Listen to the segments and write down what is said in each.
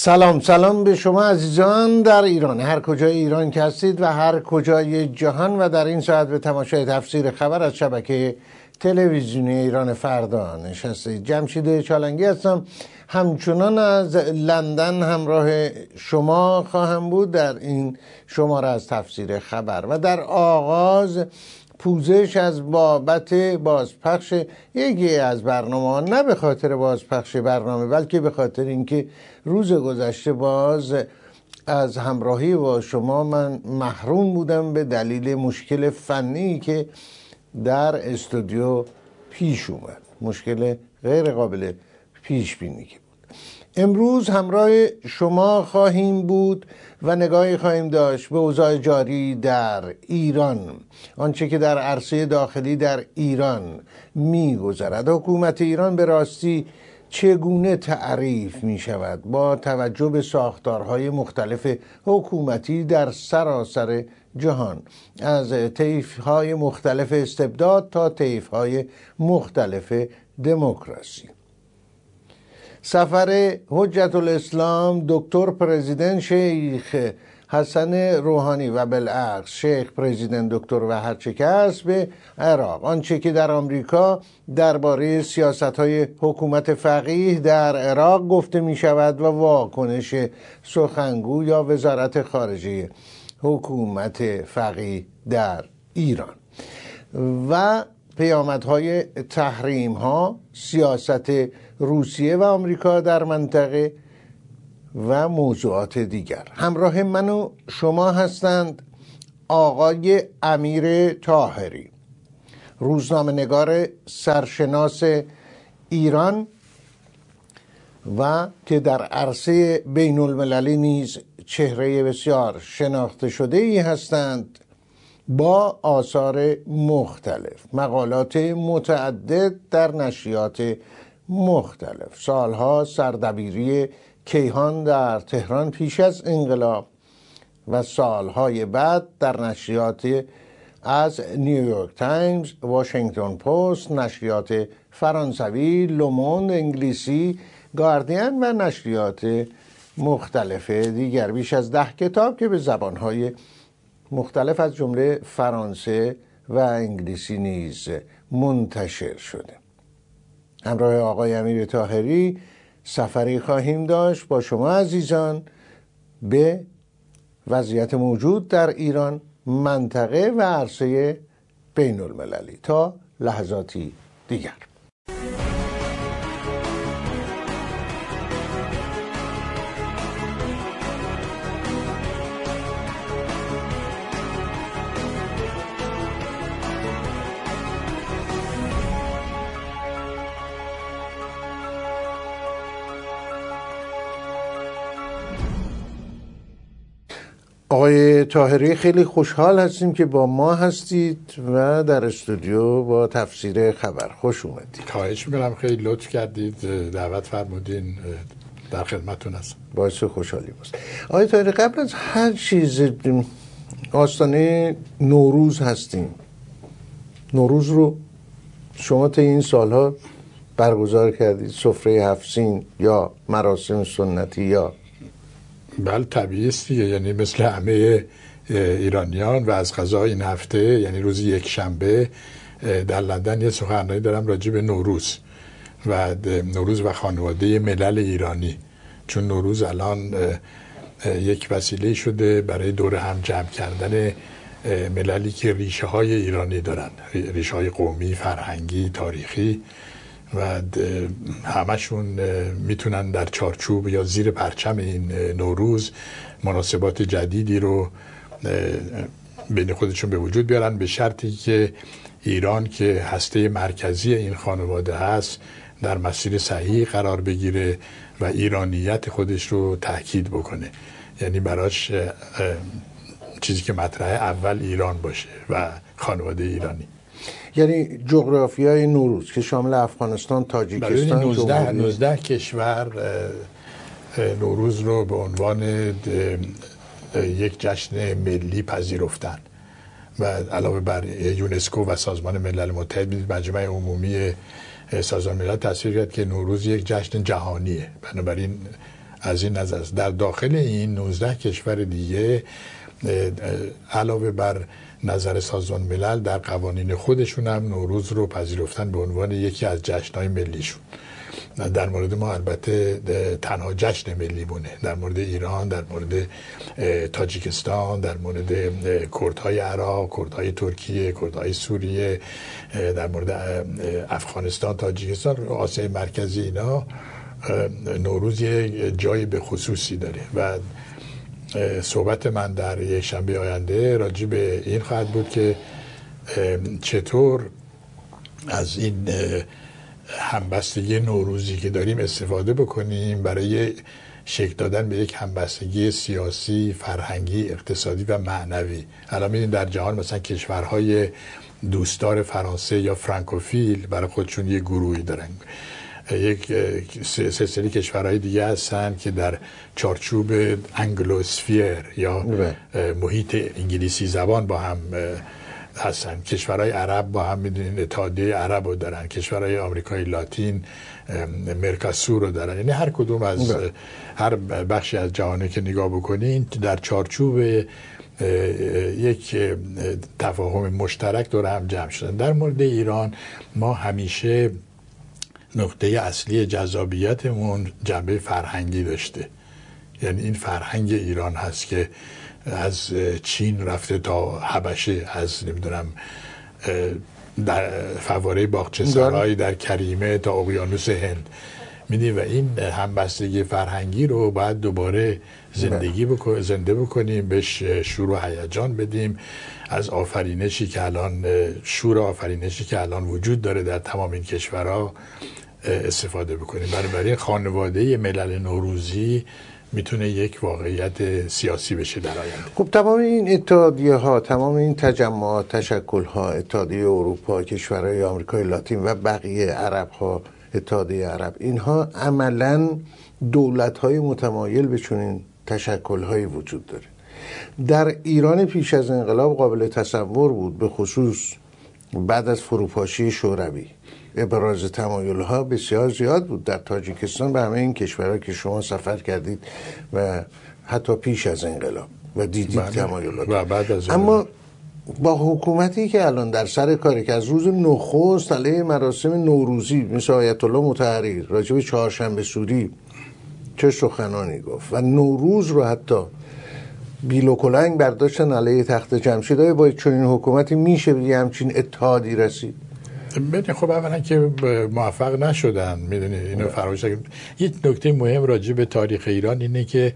سلام به شما عزیزان در ایران، هر کجای ایران که هستید و هر کجای جهان و در این ساعت به تماشای تفسیر خبر از شبکه تلویزیونی ایران فردا نشستید. جمشید چالنگی هستم، همچنان از لندن همراه شما خواهم بود در این شماره از تفسیر خبر و در آغاز پوزش از بابت بازپخش یکی از برنامه، نه به خاطر بازپخش برنامه بلکه به خاطر اینکه روز گذشته باز از همراهی با شما من محروم بودم به دلیل مشکل فنی که در استودیو پیش اومد، مشکل غیر قابل پیش بینی که بود. امروز همراه شما خواهیم بود و نگاهی خواهیم داشت به اوضاع جاری در ایران، آنچه که در عرصه داخلی در ایران می‌گذرد. حکومت ایران به راستی چگونه تعریف می شود با توجه به ساختارهای مختلف حکومتی در سراسر جهان، از طیف‌های مختلف استبداد تا طیف‌های مختلف دموکراسی. سفر حجت الاسلام دکتر پرزیدنت شیخ حسن روحانی و بالعکس شیخ پرزیدنت دکتر و هرچه که هست به عراق، آنچه که در آمریکا درباره سیاست‌های حکومت فقیه در عراق گفته می شود و واکنش سخنگو یا وزارت خارجه حکومت فقیه در ایران و پیامدهای تحریم‌ها، سیاست روسیه و آمریکا در منطقه و موضوعات دیگر. همراه من و شما هستند آقای امیر طاهری، روزنامه‌نگار سرشناس ایران و که در عرصه بین المللی نیز چهره بسیار شناخته شده ای هستند، با آثار مختلف، مقالات متعدد در نشریات مختلف، سالها سردبیری کیهان در تهران پیش از انقلاب و سالهای بعد در نشریات از نیویورک تایمز، واشنگتن پست، نشریات فرانسوی، لوموند انگلیسی، گاردین و نشریات مختلف دیگر. بیش از 10 کتاب که به زبانهای مختلف از جمله فرانسه و انگلیسی نیز منتشر شده. همراه آقای امیر طاهری سفری خواهیم داشت با شما عزیزان به وضعیت موجود در ایران، منطقه و عرصه بین المللی. تا لحظاتی دیگر. آقای طاهری، خیلی خوشحال هستیم که با ما هستید و در استودیو با تفسیر خبر. خوش اومدید. خواهش میکنم، خیلی لطف کردید، دعوت فرمودین، در خدمتتون هستم. باعث خوشحالی است. آقای طاهری، قبل از هر چیز آستانه نوروز هستیم. نوروز رو شما تا این سالها برگزار کردید، سفره 7 سین یا مراسم سنتی یا بله طبیعی است دیگه، یعنی مثل همه ایرانیان. و از قضا این هفته یعنی روز یک شنبه در لندن یه سخنرانی دارم راجع به نوروز و خانواده ملل ایرانی، چون نوروز الان یک وسیله شده برای دور هم جمع کردن مللی که ریشه های ایرانی دارن، ریشه های قومی، فرهنگی، تاریخی، و همشون میتونن در چارچوب یا زیر پرچم این نوروز مناسبات جدیدی رو بین خودشون به وجود بیارن، به شرطی که ایران که هسته مرکزی این خانواده هست در مسیر صحیح قرار بگیره و ایرانیت خودش رو تأکید بکنه. یعنی براش چیزی که مطرحه اول ایران باشه و خانواده ایرانی. یعنی جغرافیای نوروز که شامل افغانستان، تاجیکستان، 19 کشور نوروز رو به عنوان یک جشن ملی پذیرفتن و علاوه بر یونسکو و سازمان ملل متحد، مجمع عمومی سازمان ملل تصویب کرد که نوروز یک جشن جهانیه. بنابراین از این نظر است. در داخل این 19 کشور دیگه علاوه بر نظر سازمان ملل در قوانین خودشون هم نوروز رو پذیرفتن به عنوان یکی از جشن‌های ملیشون. در مورد ما البته تنها جشن ملی مونه، در مورد ایران، در مورد تاجیکستان، در مورد کردهای عراق، کردهای ترکیه، کردهای سوریه، در مورد افغانستان، تاجیکستان، آسیای مرکزی، اینا نوروز یه جای به خصوصی داره و صحبت من در یک شنبه آینده راجع به این خواهد بود که چطور از این همبستگی نوروزی که داریم استفاده بکنیم برای شکل دادن به یک همبستگی سیاسی، فرهنگی، اقتصادی و معنوی. الان می‌بینید در جهان مثلا کشورهای دوستدار فرانسه یا فرانکوفیل برای خودشون یه گروهی دارن، یک سلسله کشورهای دیگه هستن که در چارچوب انگلوسفیر یا محیط انگلیسی زبان با هم هستن. کشورهای عرب با هم میدونین اتحادیه عرب رو دارن، کشورهای آمریکای لاتین مرکاسور رو دارن. یعنی هر کدوم از هر بخشی از جهانی که نگاه بکنین در چارچوب یک تفاهم مشترک دور هم جمع شدن. در مورد ایران ما همیشه نقطه اصلی جذابیتمون جنبه فرهنگی داشته. یعنی این فرهنگ ایران هست که از چین رفته تا حبشه، از نمیدونم در فواره باغچه‌سرای در کریمه تا اقیانوس هند میدی و این همبستگی فرهنگی رو باید دوباره زنده بکنیم، بهش شور و هیجان بدیم. از آفرینشی که الان شور آفرینشی که الان وجود داره در تمام این کشورها استفاده بکنیم. برای خانواده ملل نوروزی میتونه یک واقعیت سیاسی بشه در آینده. خب تمام این اتحادیه ها، تمام این تجمعات، تشکل ها، اتحادیه اروپا، کشورهای آمریکای لاتین و بقیه عرب ها، اتحادیه عرب، اینها عملاً دولت های متمایل به چنین تشکل هایی وجود داره. در ایران پیش از انقلاب قابل تصور بود، به خصوص بعد از فروپاشی شوروی ابراز تمایل ها بسیار زیاد بود. در تاجیکستان به همه این کشورها که شما سفر کردید و حتی پیش از انقلاب و دیدید تمایلات و بعد از اما با حکومتی که الان در سر کاری که از روز نخست علیه مراسم نوروزی مثل آیت الله مطهری راجع به چهارشنبه سوری چه سخنانی گفت و نوروز رو حتی بیل و کلنگ برداشتن علیه تخت جمشید، با چنین حکومتی میشه به همچین اتحادی رسید؟ خب اولا که موفق نشدن، میدونید اینو فراموش نکنید. یک نکته مهم راجع به تاریخ ایران اینه که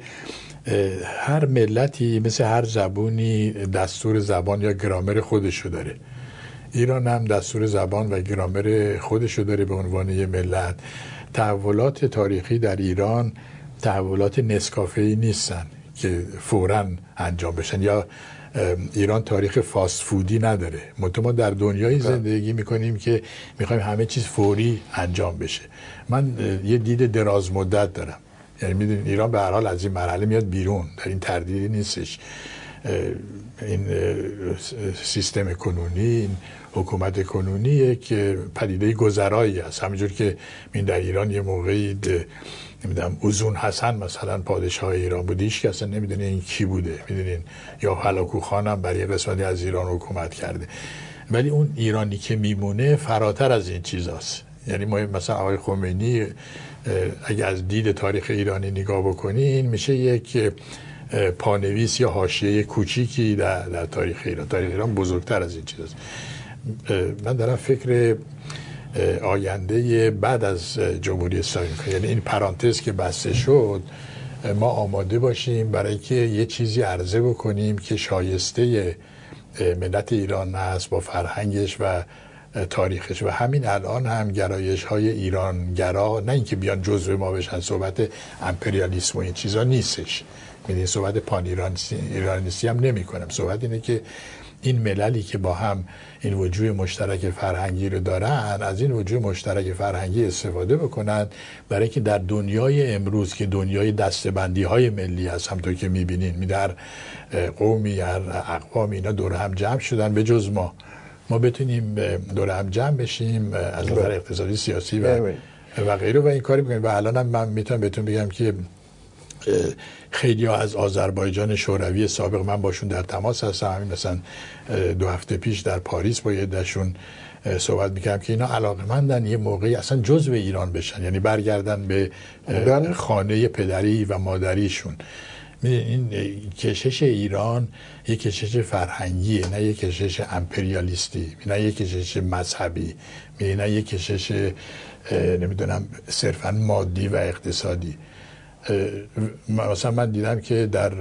هر ملتی مثل هر زبونی دستور زبان یا گرامر خودشو داره. ایران هم دستور زبان و گرامر خودشو داره به عنوان یه ملت. تحولات تاریخی در ایران تحولات نسکافه‌ای نیستن که فوراً انجام بشن، یا ایران تاریخ فاست فودی نداره. ما در دنیای زندگی میکنیم که میخوایم همه چیز فوری انجام بشه. من یه دید دراز مدت دارم، یعنی میدونید ایران به هر حال از این مرحله میاد بیرون، در این تردیدی نیستش. این سیستم کنونی، این حکومت کنونیه که پدیده گذرایی است. همینجور که من در ایران یه موقعی نمیدونم اوزون حسن مثلا پادشاه ایران بود، هیچ کس نمیدونه این کی بوده، میدونین، یا هلاکو خان هم برای قسمتی از ایران حکومت کرده. ولی اون ایرانی که میمونه فراتر از این چیزاست. یعنی ما مثلا آقای خمینی اگه از دید تاریخ ایرانی نگاه بکنین میشه یک پانویس یا حاشیه کوچیکی در تاریخ ایران. تاریخ ایران بزرگتر از این چیزاست. من دارم فکر آینده بعد از جمهوری اسلامی، یعنی این پرانتز که بسته شد، ما آماده باشیم برای که یه چیزی عرضه بکنیم که شایسته ملت ایران هست با فرهنگش و تاریخش. و همین الان هم گرایش های ایرانگرا نه اینکه بیان جزو ما بشن، صحبت امپریالیسم و این چیزا نیستش، یعنی صحبت پان ایرانیستی هم نمی کنم. صحبت اینه که این مللی که با هم این وجوه مشترک فرهنگی رو دارن، از این وجوه مشترک فرهنگی استفاده بکنن برای که در دنیای امروز که دنیای دستبندی های ملی هست، همونطور که میبینین در قومی، هر اقوامی اینا دور هم جمع شدن، به جز ما بتونیم دور هم جمع بشیم از نظر اقتصادی، سیاسی و غیره و این کاری بکنیم. و الان هم من میتونم بهتون بگم که خیلی ها از آذربایجان شوروی سابق من باشون در تماس هستم. همین مثلا 2 هفته پیش در پاریس با یه دشون صحبت میکردم که اینا علاقمندن یه موقعی اصلا جزو ایران بشن، یعنی برگردن به خانه پدری و مادریشون. این کشش ایران یک کشش فرهنگیه، نه یک کشش امپریالیستی، نه یک کشش مذهبی، نه یک کشش نمیدونم صرفا مادی و اقتصادی. مثلا من دیدم که در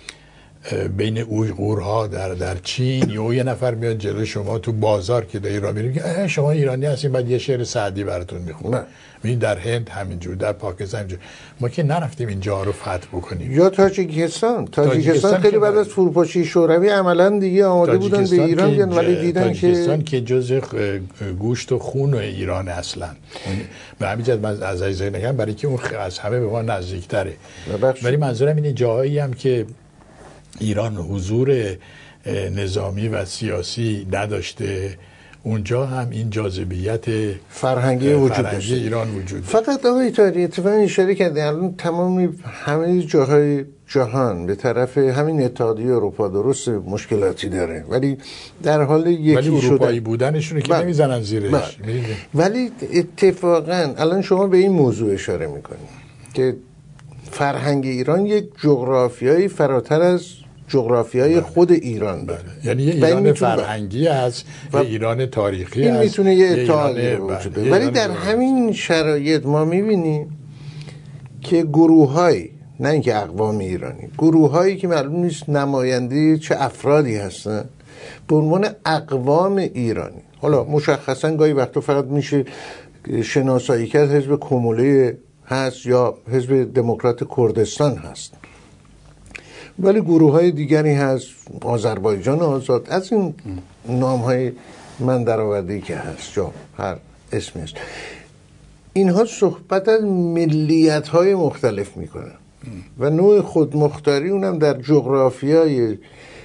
بین اویغورها در چین یه نفر میاد جلوی شما تو بازار که در ایران میریم که شما ایرانی هستین بعد یه شعر سعدی براتون میخونه. ببین در هند همینجور، در پاکستان همینجور. ما که نرفتیم اینجا رو فتح بکنیم. یا تاجیکستان خیلی بعد از فروپاشی شوروی عملا دیگه آماده بودن به ایران بیان، ولی دیدن که تاجیکستان که جزء گوشت و خون ایران اصلا. به همین جهت من از عزیزای نگم برای که اون از همه به ما نزدیک‌تره. ولی منظورم اینه جایی هم که ایران حضور نظامی و سیاسی نداشته، اونجا هم این جاذبیت فرهنگی وجود داشته. ایران وجود داشته. فقط آقای طاهری اتفاقا اشاره کردن الان تمام همه جاهای جهان به طرف همین اتحادیه اروپا درست مشکلاتی داره، ولی در حال یکی شدن، ولی اروپایی بودنشونه که نمیزنن زیرش. ولی اتفاقا الان شما به این موضوع اشاره میکنید که فرهنگ ایران یک جغرافیایی فراتر از جغرافیای خود ایران داره. یعنی یه ایران فرهنگی هست، یه ایران تاریخی هست، این میتونه یه اتحادیه وجوده. ولی در همین شرایط ما میبینیم که گروه‌های، نه اینکه اقوام ایرانی، گروه‌هایی که معلوم نیست نماینده چه افرادی هستن، به عنوان اقوام ایرانی، حالا مشخصا گاهی وقتا فقط میشه شناسایی کرد حزب کموله هست یا حزب دموکرات کردستان هست، ولی گروه های دیگری هست، آذربایجان آزاد، از این نام های من درآورده‌ای که هست یا هر اسمی هست، اینها صحبت از ملیت های مختلف میکنن و نوع خودمختاری اونم در جغرافیای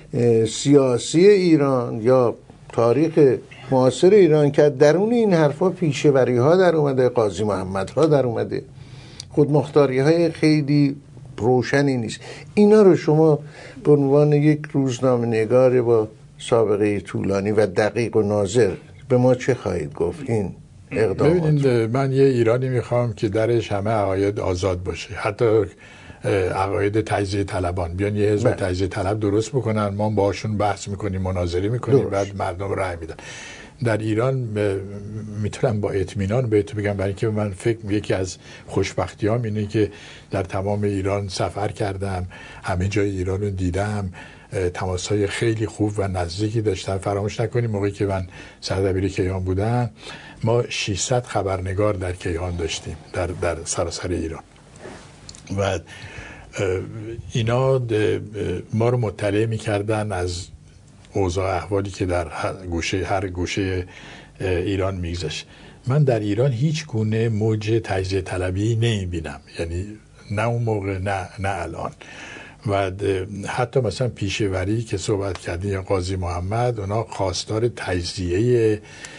سیاسی ایران یا تاریخ معاصر ایران که درون این حرفا پیشوری ها در اومده، قاضی محمد ها در اومده، خودمختاری های خیلی روشنی نیست. اینا رو شما به عنوان یک روزنامه نگار با سابقه طولانی و دقیق و ناظر به ما چه خواهید گفت این اقدامات؟ ببینید من یه ایرانی میخوام که درش همه عقاید آزاد باشه، حتی عقاید تجزیه طلبان بیان یه حزب تجزیه طلب درست بکنن، ما باشون بحث میکنیم، مناظره میکنیم، بعد مردم رأی میدن. در ایران میتونم با اطمینان بهتون بگم، برای اینکه من یکی از خوشبختیام اینه که در تمام ایران سفر کردم، همه جای ایران رو دیدم، تماس‌های خیلی خوب و نزدیکی داشتم. فراموش نکنیم موقعی که من سردبیر کیهان بودم ما 600 خبرنگار در کیهان داشتیم در سراسر ایران و اینا ما رو مطلع می‌کردن از اوضاع احوالی که در هر گوشه ایران میگذشت. من در ایران هیچ گونه موج تجزیه طلبی نمیبینم، یعنی نه اون موقع نه الان. و حتی مثلا پیشوری که صحبت کردی یا قاضی محمد، اونا خواستار تجزیه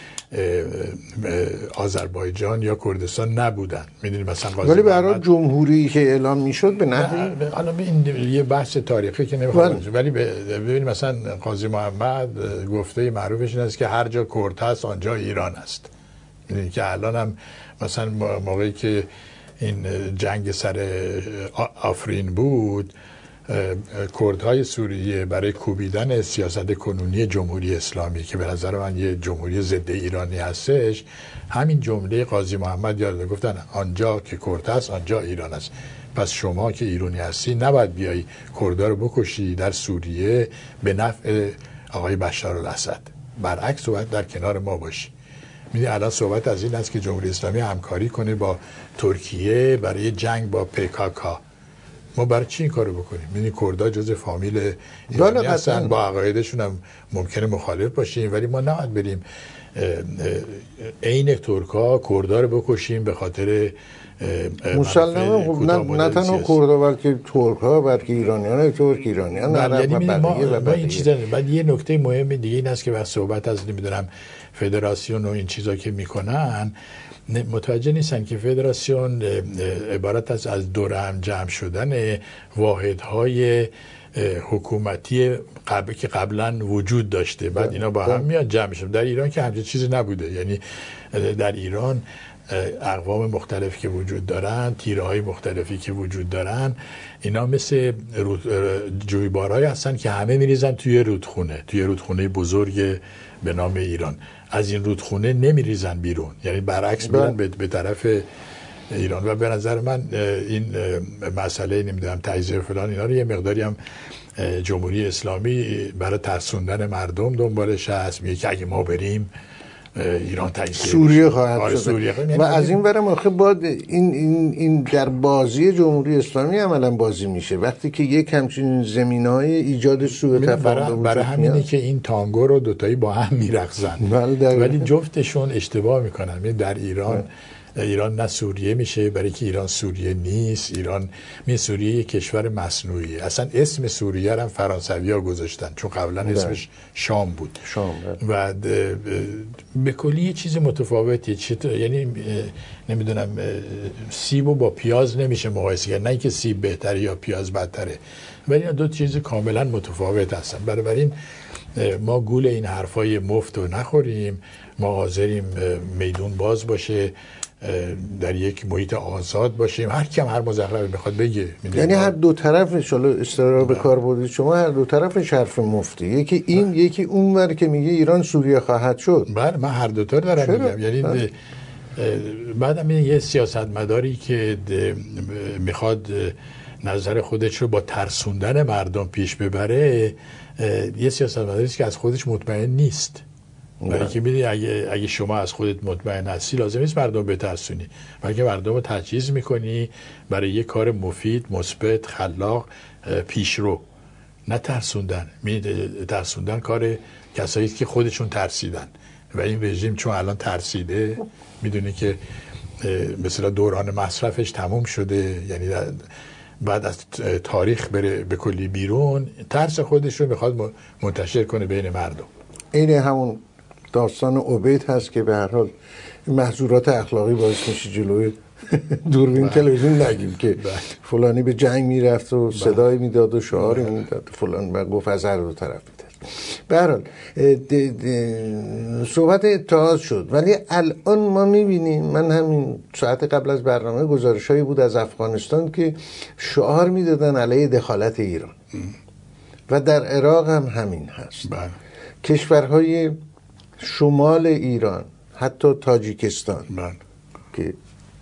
آذربایجان یا کردستان نبودن. میدونید مثلا قاضی ولی برای جمهوری که اعلام میشد به نحوی، حالا این یه بحث تاریخی که نمیخوام، ولی ببینید مثلا قاضی محمد گفته معروفش این است که هر جا کرد هست آنجا ایران است. میدونید که الان هم مثلا موقعی که این جنگ سر آفرین بود، کردهای سوریه برای کوبیدن سیاست کنونی جمهوری اسلامی که به نظر من یه جمهوری ضد ایرانی هستش، همین جمله قاضی محمد یاد گفتن آنجا که کرد هست آنجا ایران است. پس شما که ایرانی هستی نباید بیایی کردها رو بکشی در سوریه به نفع آقای بشار الاسد، برعکس باید در کنار ما باشی. میدونی الان صحبت از این است که جمهوری اسلامی همکاری کنه با ترکیه برای جنگ با PKK. ما برای چی این کارو بکنیم؟ یعنی کردها جزء فامیل ایرانی هستن، با عقایدشون هم ممکنه مخالف باشیم، ولی ما نباید بریم عین ترک‌ها کردها رو بکشیم به خاطر مسلماً خب نه تنها کردها بلکه ترک‌ها بلکه ایرانیان ترک ایرانیان عرب و بقیه این چیزا. بعد یه نکته مهم دیگه این است که وقت صحبت از نمیدونم فدراسیون و این چیزا که میکنن متوجه نیستن که فدراسیون عبارت است از دور هم جمع شدن واحدهای حکومتی که قبلا وجود داشته، بعد اینا با هم میاد جمع میشن. در ایران که همچین چیزی نبوده. یعنی در ایران اقوام مختلف که وجود دارن، تیره‌های مختلفی که وجود دارن، اینا مثل جویبارهایی هستن که همه میریزن توی رودخونه بزرگ به نام ایران. از این رودخونه نمیریزن بیرون، یعنی برعکس میرن به طرف ایران. و به نظر من این مسئله نمیدونم تجزیه فلان اینا رو یه مقداری هم جمهوری اسلامی برای ترسوندن مردم دنبالش هست. میگه که اگه ما بریم ایران تجزیه سوریه خواهد شد. و از این برم آخه باید این در بازی جمهوری اسلامی عملا بازی میشه وقتی که یک همچین زمینه‌های ایجاد سوء تفاهم برای همینه که این تانگو رو دوتایی با هم میرقصن، ولی جفتشون اشتباه میکنن. در ایران نه سوریه میشه، برای که ایران سوریه نیست. سوریه یک کشور مصنوعی. اصلا اسم سوریه هم فرانسوی‌ها گذاشتن چون قبلا اسمش شام بود. و به کلی یه چیز متفاوتی. یعنی نمیدونم سیبو با پیاز نمیشه مقایسه کرد، نه اینکه سیب بهتره یا پیاز بدتره، ولی دو چیز کاملا متفاوت هستن. بنابراین ما گول این حرفای مفت رو نخوریم. ما حاضریم میدون باز باشه، در یک محیط آزاد باشیم، هر کم هر مزخرفی بخواد بگه. یعنی هر دو طرف ان شاء الله استرار به کار بردید شما، هر دو طرفش حرف مفتی، یکی این یکی اون ور که میگه ایران سوریه خواهد شد. بله من هر دو تا دارم میگم. یعنی بعدم یه سیاستمداری که میخواد نظر خودش رو با ترسوندن مردم پیش ببره، یه سیاستمداری است که از خودش مطمئن نیست. برای که میدونی اگه شما از خودت مطمئن هستی لازم نیست مردم بترسونی، بلکه مردم رو تجهیز میکنی برای یه کار مفید، مثبت، خلاق، پیشرو، نه ترسوندن. ترسوندن کار کسایی که خودشون ترسیدن و این رژیم چون الان ترسیده میدونی که مثلا دوران مصرفش تموم شده، یعنی بعد از تاریخ بره به کلی بیرون، ترس خودش رو میخواد منتشر کنه بین مردم. این همون داستان عبید هست که به هر حال محظورات اخلاقی باعث میشه جلوی دوربین تلویزیون نگیم که فلانی به جنگ میرفت و صدایی میداد و شعاری میداد فلان و گفت از هر دو طرف میداد. به هر حال صحبت اتحاد شد، ولی الان ما میبینیم، من همین ساعت قبل از برنامه گزارشایی بود از افغانستان که شعار میدادن علیه دخالت ایران و در عراق هم همین هست. کشورهای شمال ایران، حتی تاجیکستان که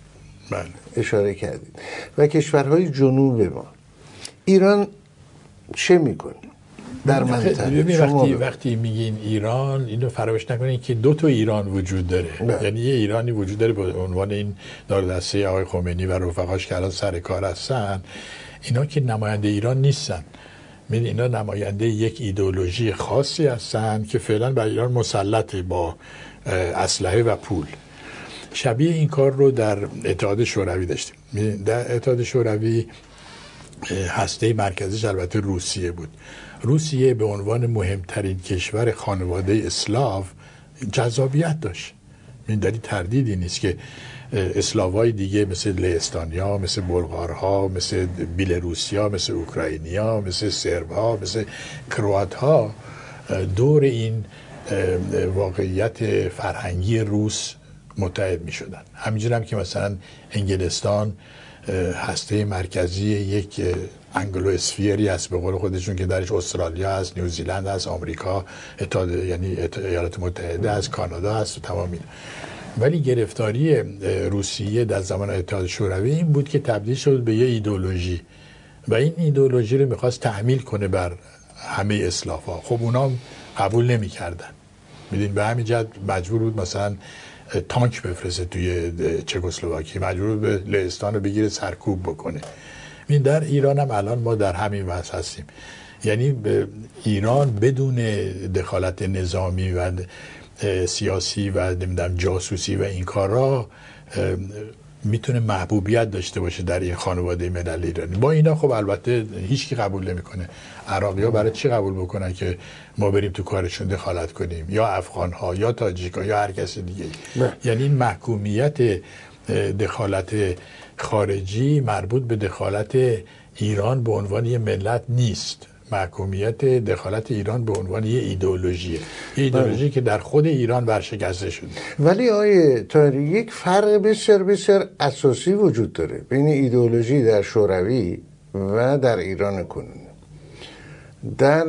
اشاره کردید و کشورهای جنوب ما، ایران چه میکنه در منطقه؟ وقتی میگین ایران، اینو فراموش نکنین که دو تا ایران وجود داره. یعنی یه ایرانی وجود داره به عنوان این دارودسته آقای خمینی و رفقاش که الان سر کار هستن. اینا که نماینده ایران نیستن، اینا نماینده یک ایدئولوژی خاصی هستن که فعلا بر ایران مسلطه با اسلحه و پول. شبیه این کار رو در اتحاد شوروی داشتیم. در اتحاد شوروی هسته مرکزیش البته روسیه بود. روسیه به عنوان مهمترین کشور خانواده اسلاو جذابیت داشت. در این تردیدی نیست که اسلاوهای دیگه مثل لهستانیا، مثل بلغارها، مثل بیلاروسیا، مثل اوکراینیا، مثل سربها، مثل کرواتها دور این واقعیت فرهنگی روس متحد می شدن. همینجور هم که مثلا انگلستان هسته مرکزی یک انگلو اسفیری هست به قول خودشون که درش استرالیا هست، نیوزیلند هست، آمریکا، یعنی ایالات متحده هست، کانادا هست و تمام اینا. ولی گرفتاری روسیه در زمان اتحاد شوروی این بود که تبدیل شد به یه ایدئولوژی و این ایدئولوژی رو میخواست تحمیل کنه بر همه اسلاف‌ها. خب اونا قبول نمی‌کردن. میدین به همین جهت مجبور بود مثلا تانک بفرسته توی چکسلواکی، مجبور به لهستان رو بگیره سرکوب بکنه. در ایران هم الان ما در همین وضع هستیم. یعنی ایران بدون دخالت نظامی و سیاسی و نمیدونم جاسوسی و این کارا میتونه محبوبیت داشته باشه در این خانواده ملل ایرانی. با اینا خب البته هیچکی قبول نمیکنه. عراقی‌ها برای چی قبول بکنن که ما بریم تو کارشون دخالت کنیم، یا افغان‌ها یا تاجیک‌ها یا هر کس دیگه. یعنی این محکومیت دخالت خارجی مربوط به دخالت ایران به عنوان یه ملت نیست. محکومیت دخالت ایران به عنوان یه ایدئولوژیه، یه ایدئولوژی که در خود ایران ورشکسته شده. ولی آیه طاهری یک فرق بسیار اساسی وجود داره بین ایدئولوژی در شوروی و در ایران کنونی. در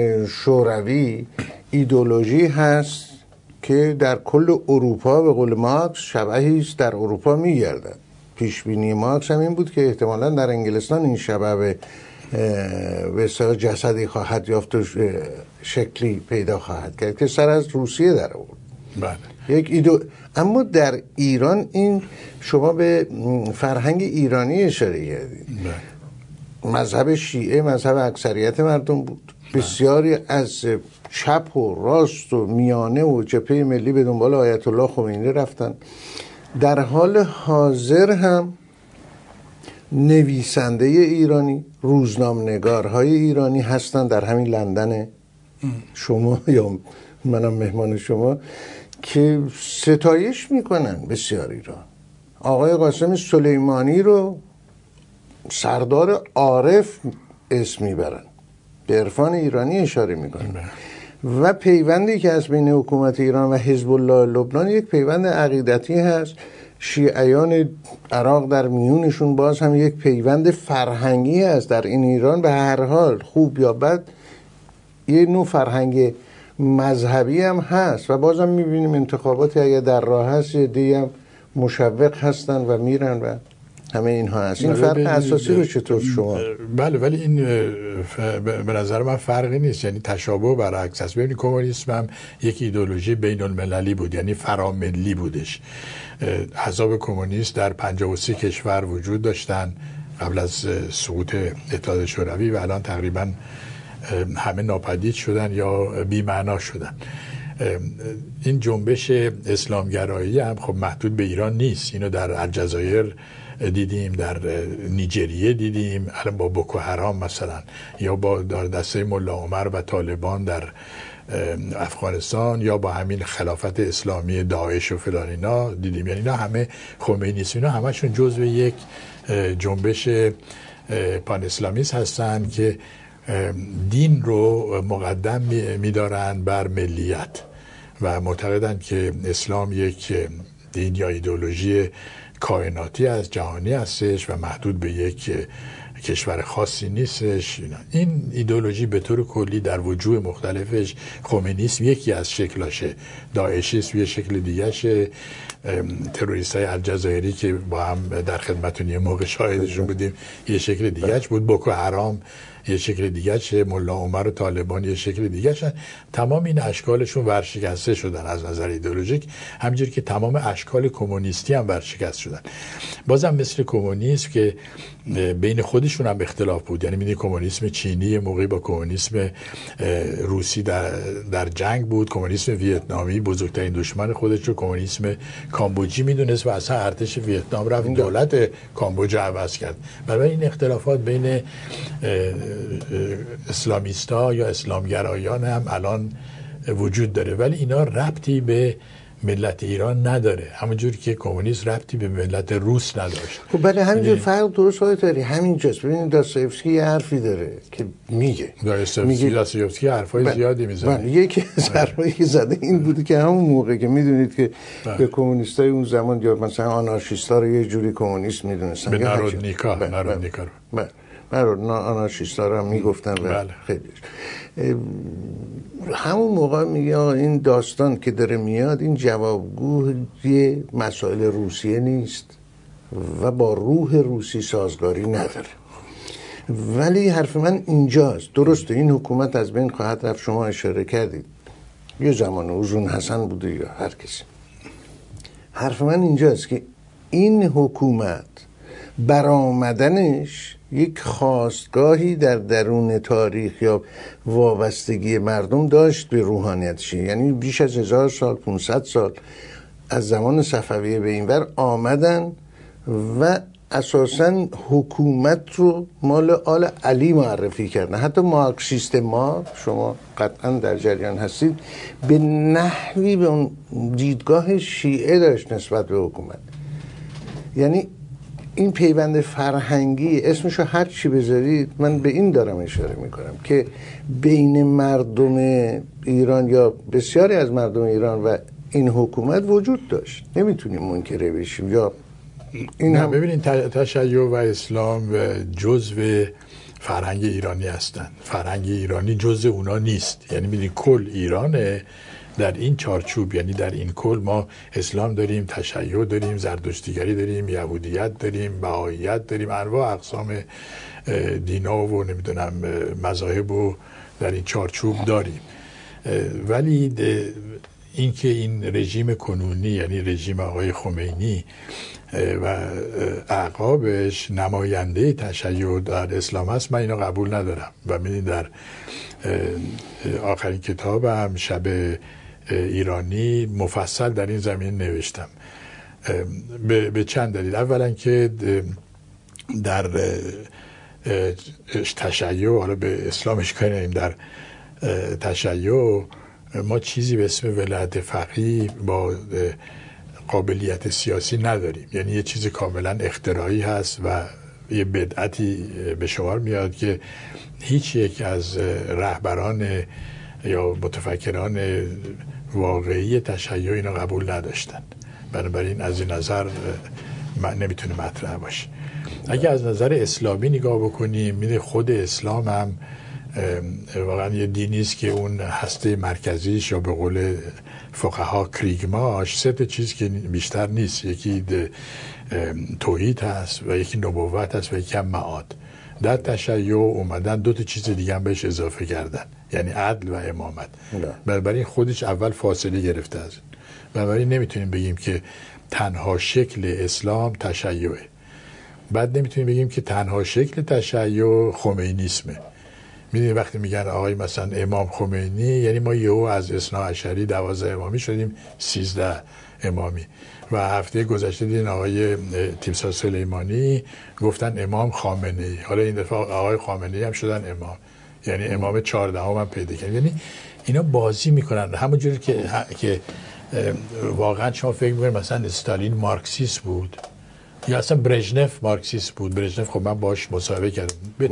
شوروی ایدئولوژی هست که در کل اروپا به قول مارکس شبحی است در اروپا میگردد. پیشبینی مارکس هم این بود که احتمالاً در انگلستان این شبح به جسدی خواهد یافت و شکلی پیدا خواهد کرد که سر از روسیه در آورد. یک اما در ایران این شما به فرهنگ ایرانی اشاره کردید. مذهب شیعه مذهب اکثریت مردم بود. بسیاری از چپ و راست و میانه و جبهه ملی به دنبال آیت الله خمینی رفتن. در حال حاضر هم نویسنده ایرانی، روزنامه‌نگارهای ایرانی هستن در همین لندن شما یا منم مهمان شما که ستایش میکنن بسیار ایران. آقای قاسم سلیمانی رو سردار عارف اسم میبرن، به عرفان ایرانی اشاره میکنن و پیوندی که از بین حکومت ایران و حزب الله لبنان یک پیوند عقیدتی هست. شیعیان عراق در میونشون باز هم یک پیوند فرهنگی است. در این ایران به هر حال خوب یا بد یه نوع فرهنگ مذهبی هم هست و باز هم میبینیم انتخاباتی اگه در راه هست یه دیگه هم مشوق هستن و میرن و همه اینها هست. این فرق اساسی رو چطور شما؟ بله، ولی این به نظر من فرقی نیست، یعنی تشابه برعکس است. ببینید کمونیسم هم یک ایدئولوژی بین المللی بود، یعنی فراملی بودش. احزاب کمونیست در 53 کشور وجود داشتن قبل از سقوط اتحاد شوروی و الان تقریبا همه ناپدید شدن یا بی‌معنا شدن. این جنبش اسلامگرایی هم خب محدود به ایران نیست. اینو در الجزایر دیدیم، در نیجریه دیدیم، الان با بوکو حرام مثلا، یا با دسته ملا عمر و طالبان در افغانستان، یا با همین خلافت اسلامی داعش و فلان اینا دیدیم. یعنی اینا همه خمینیست، اینا همشون جزو یک جنبش پان اسلامیست هستن که دین رو مقدم می‌دارن بر ملیت و معتقدن که اسلام یک دین یا ایدئولوژی کائناتی از جهانی هستش و محدود به یک کشور خاصی نیستش. این ایدئولوژی به طور کلی در وجوه مختلفش، خمینیسم یکی از شکلاشه، داعشیسم یه شکل دیگهشه، تروریستای الجزایری که با هم در خدمتون یه موقع شاهدشون بودیم یه شکل دیگهش بود، بوکو حرام یه شکل دیگهشه، ملا عمر و طالبان یه شکل دیگهشن. تمام این اشکالشون ورشکسته شدن از نظر ایدئولوژیک، همینجوری که تمام اشکال کمونیستی هم ورشکست شدن. بازم مثل کمونیسم که بین خودشون هم اختلاف بود، یعنی میدونی کمونیسم چینی موقعی با کمونیسم روسی در جنگ بود، کمونیسم ویتنامی بزرگترین دشمن خودش رو کمونیسم کامبوجی میدونست و اصلا ارتش ویتنام رفت دولت کامبوج عوض کرد. برای این اختلافات بین اسلامیستا یا اسلامگرایان هم الان وجود داره، ولی اینا ربطی به ملت ایران نداره، همونجوری که کمونیسم ربطی به ملت روس نداشت. خب بله همینجور فرق درست های داری همینجاست. ببینید داستایوفسکی یه حرفی داره که میگه داستایوفسکی حرفای زیادی میزنه. یکی از حرفایی که زده این بوده که همون موقع که میدونید که به کمونیستای اون زمان یا مثلا آنارشیستا رو یه جوری کمونیست میدونستن، به نارودنیکا آنارشیستا رو هم میگفتن و خیلی همون موقع میگه این داستان که داره میاد این جوابگوی مسائل روسیه نیست و با روح روسی سازگاری نداره. ولی حرف من اینجاست، درسته این حکومت از بین خواهد رفت، شما اشاره کردید یه زمان اوزون حسن بوده یا هر کسی. حرف من اینجاست که این حکومت برآمدنش یک خاستگاهی در درون تاریخ یا وابستگی مردم داشت به روحانیتش، یعنی بیش از 1000 سال 500 سال از زمان صفویه به این ور آمدن و اساساً حکومت رو مال آل علی معرفی کردن. حتی مارکسیست ما، شما قطعاً در جریان هستید، به نحوی به اون دیدگاه شیعه داشت نسبت به حکومت. یعنی این پیوند فرهنگی، اسمشو هر چی بذارید، من به این دارم اشاره میکنم که بین مردم ایران یا بسیاری از مردم ایران و این حکومت وجود داشت، نمیتونیم منکر بشیم. یا این هم ببینید تشیع و اسلام جزء فرهنگ ایرانی هستند. فرهنگ ایرانی جزء اونا نیست. یعنی میدونید کل ایرانه در این چارچوب، یعنی در این کل ما اسلام داریم، تشیع داریم، زرتشتیگری داریم، یهودیت داریم، بهائیت داریم، انواع اقسام دینا و نمیدونم مذاهب رو در این چارچوب داریم. ولی اینکه این رژیم کنونی، یعنی رژیم آقای خمینی و اعقابش نماینده تشیع در اسلام است، من اینو قبول ندارم. و میدونید در آخرین کتابم شب ایرانی مفصل در این زمینه نوشتم به چند دلیل. اولا که در تشیع، حالا به اسلامش کاری نداریم، در تشیع ما چیزی به اسم ولایت فقیه با قابلیت سیاسی نداریم. یعنی یه چیز کاملا اختراعی هست و یه بدعتی به شمار میاد که هیچ یک از رهبران یا متفکران واقعی تشیع اینو قبول نداشتن. بنابراین از این نظر نمیتونه مطرح باشه. اگه از نظر اسلامی نگاه بکنیم، میده خود اسلام هم واقعا یه دینی است که اون هسته مرکزیش یا به قول فقها کریگماش سه تا چیز که بیشتر نیست. یکی توحید هست و یکی نبوت هست و یکی هم معاد. در تشیع اومدن دو تا چیز دیگه هم بهش اضافه کردن، یعنی عدل و امامت. بنابراین خودش اول فاصله گرفته از این. بنابراین نمیتونیم بگیم که تنها شکل اسلام تشیعه. بعد نمیتونیم بگیم که تنها شکل تشیع خمینیسمه. میدونید وقتی میگن آقای مثلا امام خمینی، یعنی ما یهو از اثنا عشری 12 امامی شدیم 13 امامی. و هفته گذشته دیدین آقای تیمسار سلیمانی گفتن امام خامنه‌ای. حالا این دفعه آقای خامنه‌ای هم شدن امام، یعنی امام 14 هم پیدا کردن. یعنی اینا بازی میکنن همونجوری که واقعا شما فکر میکنید مثلا استالین مارکسیست بود یا اصلا برژنف مارکسیست بود. برژنف خب من باش مصاحبه کردم،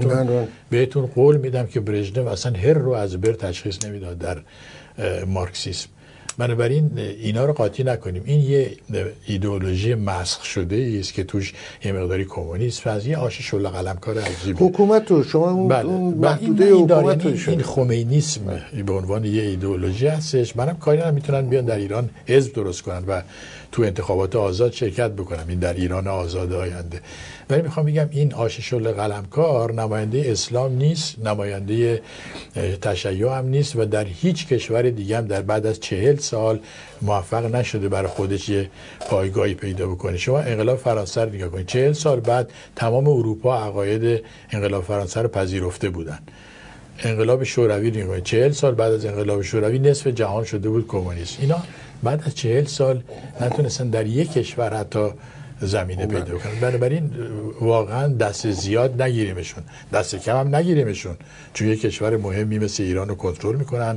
بهتون قول میدم که برژنف اصلا هر رو از بر تشخیص نمیداد در مارکسیسم. بنابراین اینا رو قاطی نکنیم. این یه ایدئولوژی مسخ شده است که توش یه مقداری کمونیسم از یه آش شله قلمکار عجیبه. حکومت رو شما اون محدوده حکومت رو این خمینیسم به عنوان یه ایدئولوژی هستش. منم کاری نمیتونن بیان در ایران حزب درست کنن و تو انتخابات آزاد شرکت بکنم، این در ایران آزاد آینده. ولی میخوام بگم این آش شله قلمکار نماینده اسلام نیست، نماینده تشیع هم نیست و در هیچ کشور دیگه هم در بعد از 40 سال موفق نشده برای خودش یه پایگاهی پیدا بکنه. شما انقلاب فرانسه رو نگاه کنید، 40 سال بعد تمام اروپا عقاید انقلاب فرانسه رو پذیرفته بودن. انقلاب شوروی رو نگاه کنید، 40 سال بعد از انقلاب شوروی نصف جهان شده بود کمونیست. اینا بعد از 40 سال نتونستن در یک کشور حتی زمینه پیدا کنن. بنابراین واقعا دست زیاد نگیریمشون، دست کم هم نگیریمشون، چون یک کشور مهمی مثل ایران رو کنترل میکنن،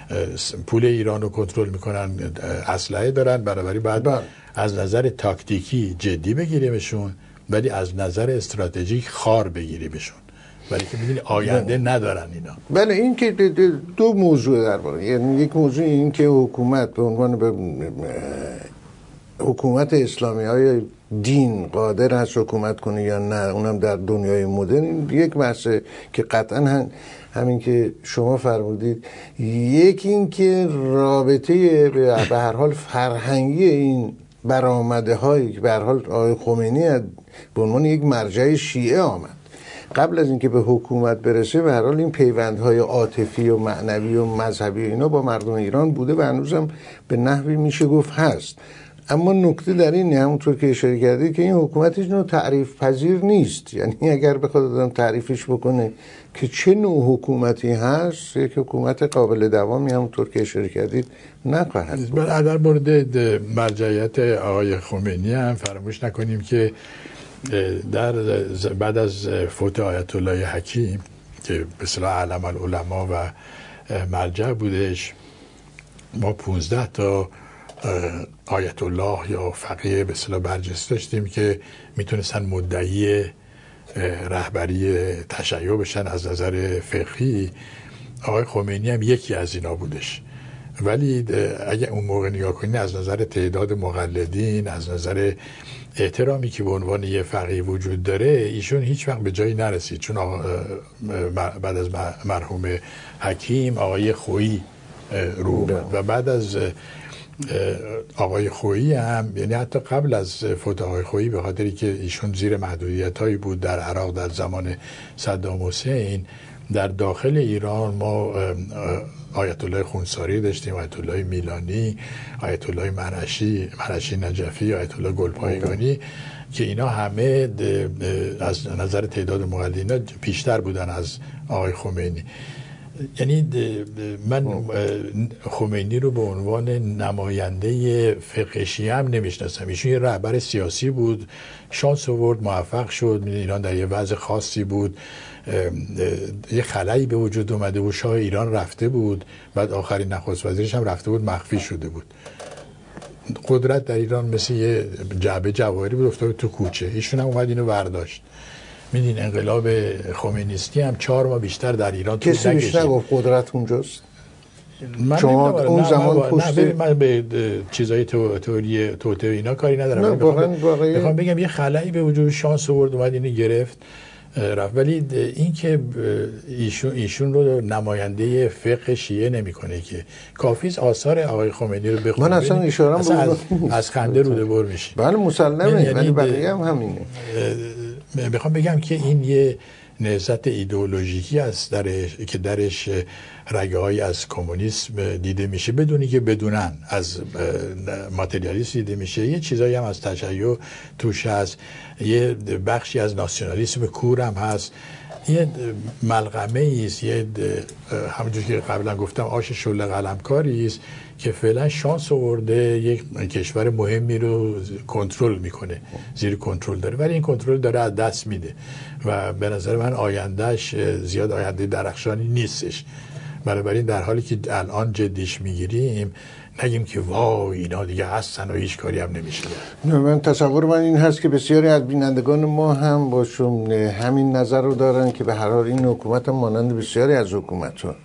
پول ایران رو کنترل میکنن، اسلحه دارن. بنابراین بعد از نظر تاکتیکی جدی بگیریمشون، ولی از نظر استراتژیک خار بگیریمشون، ولی که میدونی آینده ندارن اینا. بله، این که دو موضوع در واقع، یعنی یک موضوع این که حکومت به عنوان حکومت اسلامی های دین قادر هست حکومت کنه یا نه، اونم در دنیای مدرن یک بحثه که قطعا همین که شما فرمودید. یکی این که رابطه به هر حال فرهنگی این برآمده هایی که به هر حال آقای خمینی به عنوان یک مرجع شیعه آمد، قبل از اینکه به حکومت برسه به هر حال این پیوندهای عاطفی و معنوی و مذهبی اینا با مردم ایران بوده و هنوزم به نحوی میشه گفت هست. اما نکته در اینه، همونطور که اشاره کردید، که این حکومت هیچ نوع تعریف پذیر نیست. یعنی اگر بخواد آدم تعریفش بکنه که چه نوع حکومتی هست، یک حکومت قابل دوامی همونطور که اشاره کردید نخواهد بود. در مورد مرجعیت آقای خمینی هم فراموش نکنیم که بعد از فوت آیت الله حکیم که به اصطلاح علم العلماء و مرجع بودش، ما 15 تا آیت الله یا فقیه به اصطلاح برجسته داشتیم که میتونستن مدعی رهبری تشیع بشن از نظر فقهی. آقای خمینی هم یکی از اینا بودش. ولی اگه اون موقع نگاه کنید از نظر تعداد مقلدین، از نظر احترامی که به عنوان یه فقیه وجود داره، ایشون هیچ وقت به جایی نرسید. چون بعد از مرحوم حکیم آقای خویی رو و بعد از آقای خویی هم، یعنی حتی قبل از فوت آقای خویی، به خاطری که ایشون زیر محدودیت‌هایی بود در عراق در زمان صدام حسین، در داخل ایران ما آیت الله خونساری داشتیم، آیت الله میلانی، آیت الله منشی نجفی، آیت الله گلپایگانی، که اینا همه از نظر تعداد مقلدین بیشتر بودن از آقای خمینی. یعنی من خمینی رو به عنوان نماینده فقه شیعه هم نمیشناسم. ایشون یه رهبر سیاسی بود، شانس آورد، موفق شد. ایران در یه وضع خاصی بود، یه خلایی به وجود اومده بود، شاه ایران رفته بود، بعد آخرین نخست وزیرش هم رفته بود، مخفی شده بود. قدرت در ایران مثل یه جعبه جواهری بود افتاد تو کوچه. ایشون هم اومد اینو برداشت. میدین انقلاب خمینیستی هم 4 ماه بیشتر در ایران تو کسی بیش نگفت قدرت اونجاست. شما اون زمان پشت من به چیزای تئوری توته اینا کاری ندارم. میخوام بگم یه خلایی به وجود شانس آورد اومد اینو گرفت رفت. ولی این که ایشون رو نماینده فقه شیعه نمیکنه که کافیست آثار آقای خمینی رو بخونید. من اصلا اشاره‌ام از خنده روده بر میشی. بله مسلمه، ولی بقیه هم همینه. میخوام بگم که این یه نهضت ایدئولوژیکی است که درش رگه‌هایی از کمونیسم دیده میشه بدونی که بدونن، از ماتریالیسم دیده میشه، یه چیزایی هم از تشیع توش هست، یه بخشی از ناسیونالیسم کور هم هست. یه ملغمه است، یه همونجور که قبلا گفتم آش شله قلمکاری است که فعلا شانس آورده یک کشور مهمی رو کنترل میکنه، زیر کنترل داره، ولی این کنترل داره از دست میده و به نظر من آیندهش زیاد آینده درخشانی نیستش. بنابراین در حالی که الان جدیش میگیریم نگیم که وای اینا دیگه هستن و هیچ کاری هم نمیشه. من تصور من این هست که بسیاری از بینندگان ما هم باشون همین نظر رو دارن که به هر حال این حکومت هم مانند بسیاری از حکومت‌ها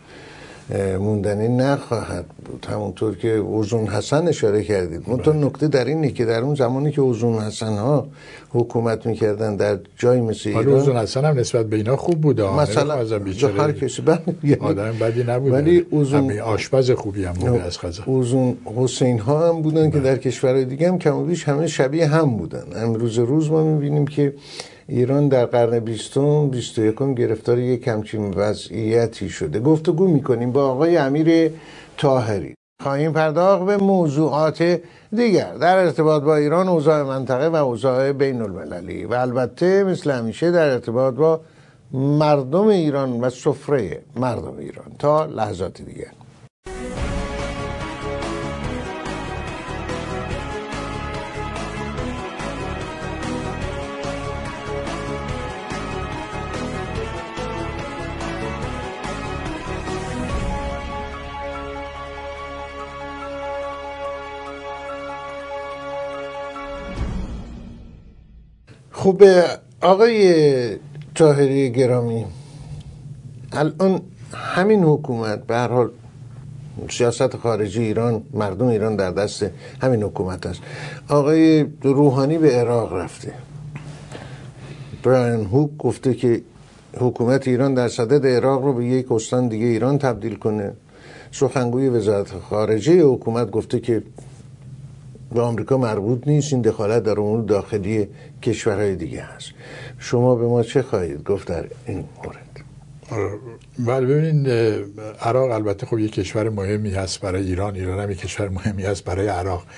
موندنی نخواهد بود. همونطور که اوزون حسن اشاره کردید. منتها نکته در اینه که در اون زمانی که اوزون حسن ها حکومت میکردن در جای مثل ایران، اوزون حسن هم نسبت به اینا خوب بود، مثلا هر کسی آدم بدی نبود، ولی اوزون آشپز خوبی هم بود. از قضا اوزون حسین ها هم بودن که در کشورهای دیگه هم کم و بیش همه شبیه هم بودن. امروز روز ما میبینیم که ایران در قرن 20م 21م گرفتار یک همچین وضعیتی شده. گفتگو میکنیم با آقای امیر طاهری. خواهیم پرداخت به موضوعات دیگر در ارتباط با ایران، اوضاع منطقه و اوضاع بین المللی و البته مثل همیشه در ارتباط با مردم ایران و سفره مردم ایران. تا لحظات دیگر. خب آقای طاهری گرامی، الان همین حکومت به هر حال سیاست خارجی ایران، مردم ایران در دست همین حکومت است. آقای روحانی به عراق رفته، برایان هوک گفته که حکومت ایران در صدد عراق رو به یک استان دیگه ایران تبدیل کنه. سخنگوی وزارت خارجه حکومت گفته که به آمریکا مربوط نیست، این دخالت در امور داخلی کشورهای دیگه هست. شما به ما چه خواهید گفت در این مورد؟ بله ببینید، عراق البته خب یک کشور مهمی هست برای ایران، ایران هم یک کشور مهمی هست برای عراق،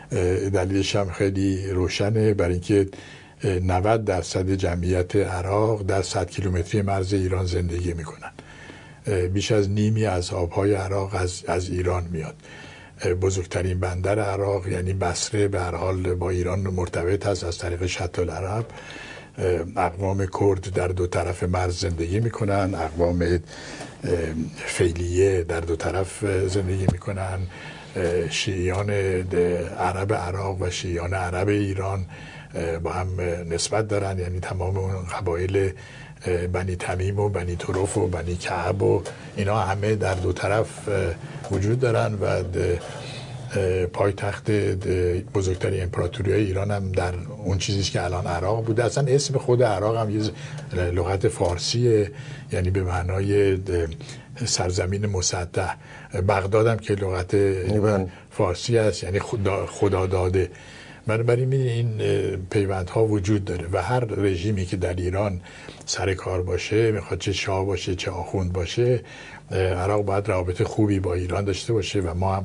دلیلش هم خیلی روشنه، برای اینکه 90% جمعیت عراق در 100 کیلومتری مرز ایران زندگی میکنن. بیش از نیمی از آبهای عراق از ایران میاد. بزرگترین بندر عراق یعنی بصره به هر حال با ایران مرتبط است از طریق شط العرب. اقوام کرد در دو طرف مرز زندگی میکنن، اقوام فیلیه در دو طرف زندگی میکنن، شیعیان عرب عراق و شیعیان عرب ایران با هم نسبت دارن، یعنی تمام اون قبایل بنی تمیم و بنی طرف و بنی کعب و اینا همه در دو طرف وجود دارن و پایتخت بزرگترین امپراتوری ایران هم در اون چیزی که الان عراق بوده. اصلا اسم خود عراق هم یه لغت فارسیه، یعنی به معنای سرزمین مسطح. بغداد هم که لغت فارسی است، یعنی خدا داده. بنابراین می‌بینید این پیوندها وجود داره و هر رژیمی که در ایران سر کار باشه، میخواد چه شاه باشه چه آخوند باشه، عراق باید روابط خوبی با ایران داشته باشه و ما هم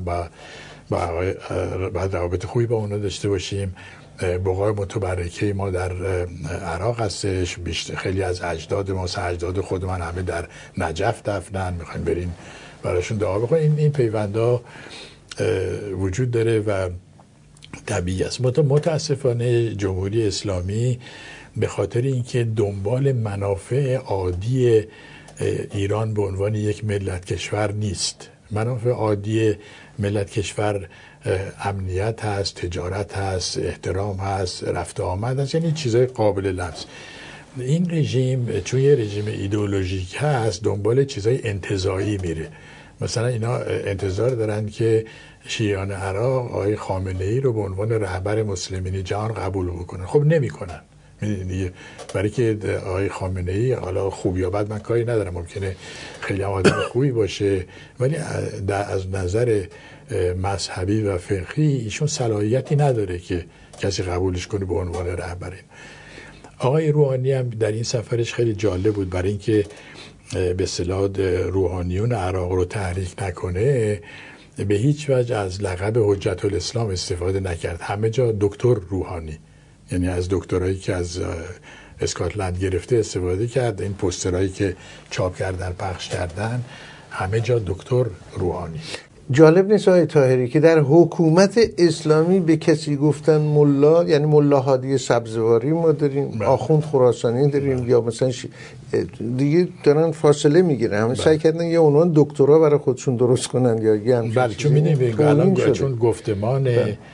باید روابط خوبی با اونا داشته باشیم. بقای متبرکه ما در عراق هستش، خیلی از اجداد ما، اجداد خود من همه در نجف دفنن، میخوایم بریم براشون دعا بکنیم. این پیوندا وجود داره و طبیعی است. متاسفانه جمهوری اسلامی به خاطر اینکه دنبال منافع عادی ایران به عنوان یک ملت کشور نیست، منافع عادی ملت کشور امنیت هست، تجارت هست، احترام هست، رفت آمد هست، یعنی چیزای قابل لمس. این رژیم چون یه رژیم ایدئولوژیک هست دنبال چیزای انتزاعی میره. مثلا اینا انتظار دارن که شیعیان عراق آقای خامنه‌ای رو به عنوان رهبر مسلمین جهان قبول بکنن. خب نمیکنن. میدونید برای که آقای خامنه‌ای حالا خوب یا بد من کاری ندارم، ممکنه خیلی آدم خوبی باشه، ولی از نظر مذهبی و فقهی ایشون صلاحیتی نداره که کسی قبولش کنه به عنوان رهبر. آقای روحانی هم در این سفرش خیلی جالب بود، برای اینکه به اصطلاح روحانیون عراق رو تحریک نکنه به هیچ وجه از لقب حجت الاسلام استفاده نکرد. همه جا دکتر روحانی، یعنی از دکترایی که از اسکاتلند گرفته استفاده کرد. این پوسترهایی که چاپ کردن پخش کردن همه جا دکتر روحانی. جالب نیست آقای طاهری که در حکومت اسلامی به کسی گفتن ملا، یعنی ملا هادی سبزواری ما داریم، آخوند خراسانی داریم، یا مثلا دیگه دارن فاصله میگیرن. همه سعی کردن یه عنوان دکترا برای خودشون درست کنن یا یه همچین بله، چون می‌بینیم الان چون گفتمان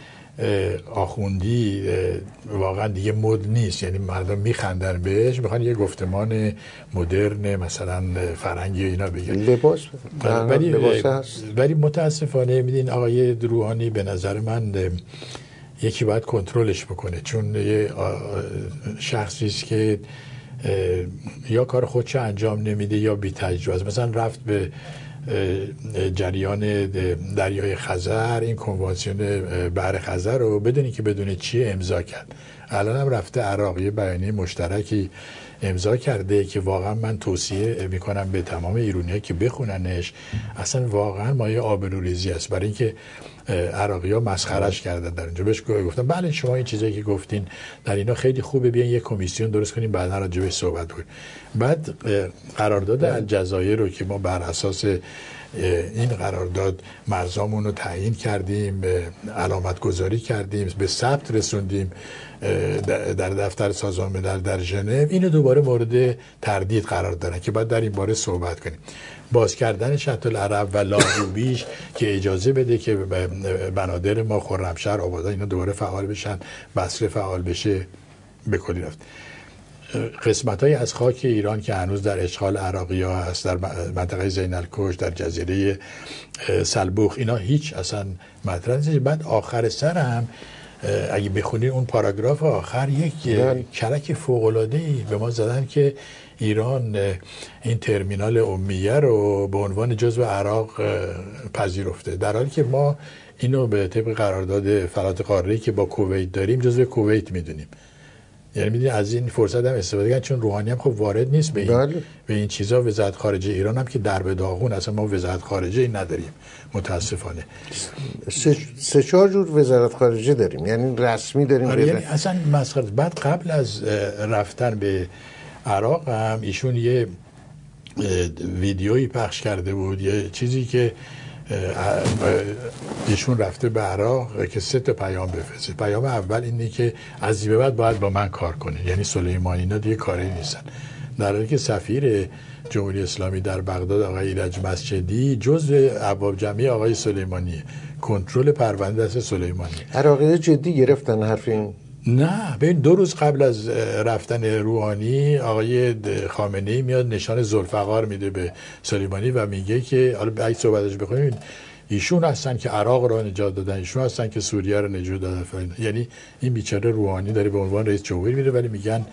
آخوندی واقعا دیگه مد نیست، یعنی مردم میخندن بهش، میخوان یه گفتمان مدرن مثلا فرنگی اینا بگن، لباس ولی متاسفانه میدین آقای روحانی به نظر من یکی باید کنترلش بکنه، چون یه شخصی است که یا کار خودش انجام نمیده یا بی تجربه است. مثلا رفت به جریان دریای خزر، این کنوانسیون بحر خزر رو بدونی که بدون چیه امضا کرد. الان هم رفته عراق یه بیانیه مشترکی امضا کرده که واقعا من توصیه میکنم به تمام ایرانی‌ها که بخوننش. اصلا واقعا مایه آبروریزی است، برای اینکه عراقی‌ها مسخرهش کردن در اونجا. بهش گفتم بله شما این چیزایی که گفتین در اینا خیلی خوبه، بیاین یه کمیسیون درست کنیم بعدا راجع بهش صحبت کنیم. بعد قرارداد الجزایر رو که ما بر اساس این قرارداد مرزامون رو تعیین کردیم، علامت گذاری کردیم، به ثبت رسوندیم در دفتر سازمان ملل در ژنو، اینو دوباره مورد تردید قرار دادن که بعد در این باره صحبت کنیم. باز کردن شط العرب و لاروبیش که اجازه بده که بنادر ما خرمشهر، آبادان اینا دوباره فعال بشن، بصره فعال بشه، به کلی رفت. قسمت‌های از خاک ایران که هنوز در اشغال عراقی‌ها هست، در منطقه زین الکش، در جزیره سلبوخ، اینا هیچ اصلا مطرح نیست. بعد آخر سر هم اگه بخونید اون پاراگراف آخر یک کلک فوق‌العاده‌ای به ما زدن که ایران این ترمینال امیه رو به عنوان جزو عراق پذیرفته، در حالی که ما اینو به طبق قرارداد فلات قاره‌ای که با کویت داریم جزو کویت میدونیم. یعنی میدونی از این فرصت هم استفاده کردن، چون روحانی هم خب وارد نیست به این چیزا. وزارت خارجه ایران هم که در به داغون، اصلا ما وزارت خارجه نداریم متاسفانه. 3-4 جور وزارت خارجه داریم، یعنی رسمی داریم. یعنی اصلا مسخره. بعد قبل از رفتن به عراق هم ایشون یه ویدیویی پخش کرده بود، یه چیزی که ایشون رفته به عراق که 3 تا پیام بفرسته. پیام اول اینه که از این به بعد باید با من کار کنه، یعنی سلیمانی اینا دیگه کاری نیستن. در حالی که سفیر جمهوری اسلامی در بغداد آقای ایرج مسجدی جزء ابواب جمعی آقای سلیمانیه، کنترل پرونده است سلیمانی. عراقی‌ها جدی گرفتن حرف این؟ نه، ببین 2 روز قبل از رفتن روحانی آقای خامنه‌ای میاد نشان ذوالفقار میده به سلیمانی و میگه که حالا اگه صحبتش بخونید ایشون هستن که عراق رو نجات دادن، ایشون هستن که سوریه رو نجات دادن. یعنی این بیچاره روحانی داره به عنوان رئیس جمهوری میره ولی میگن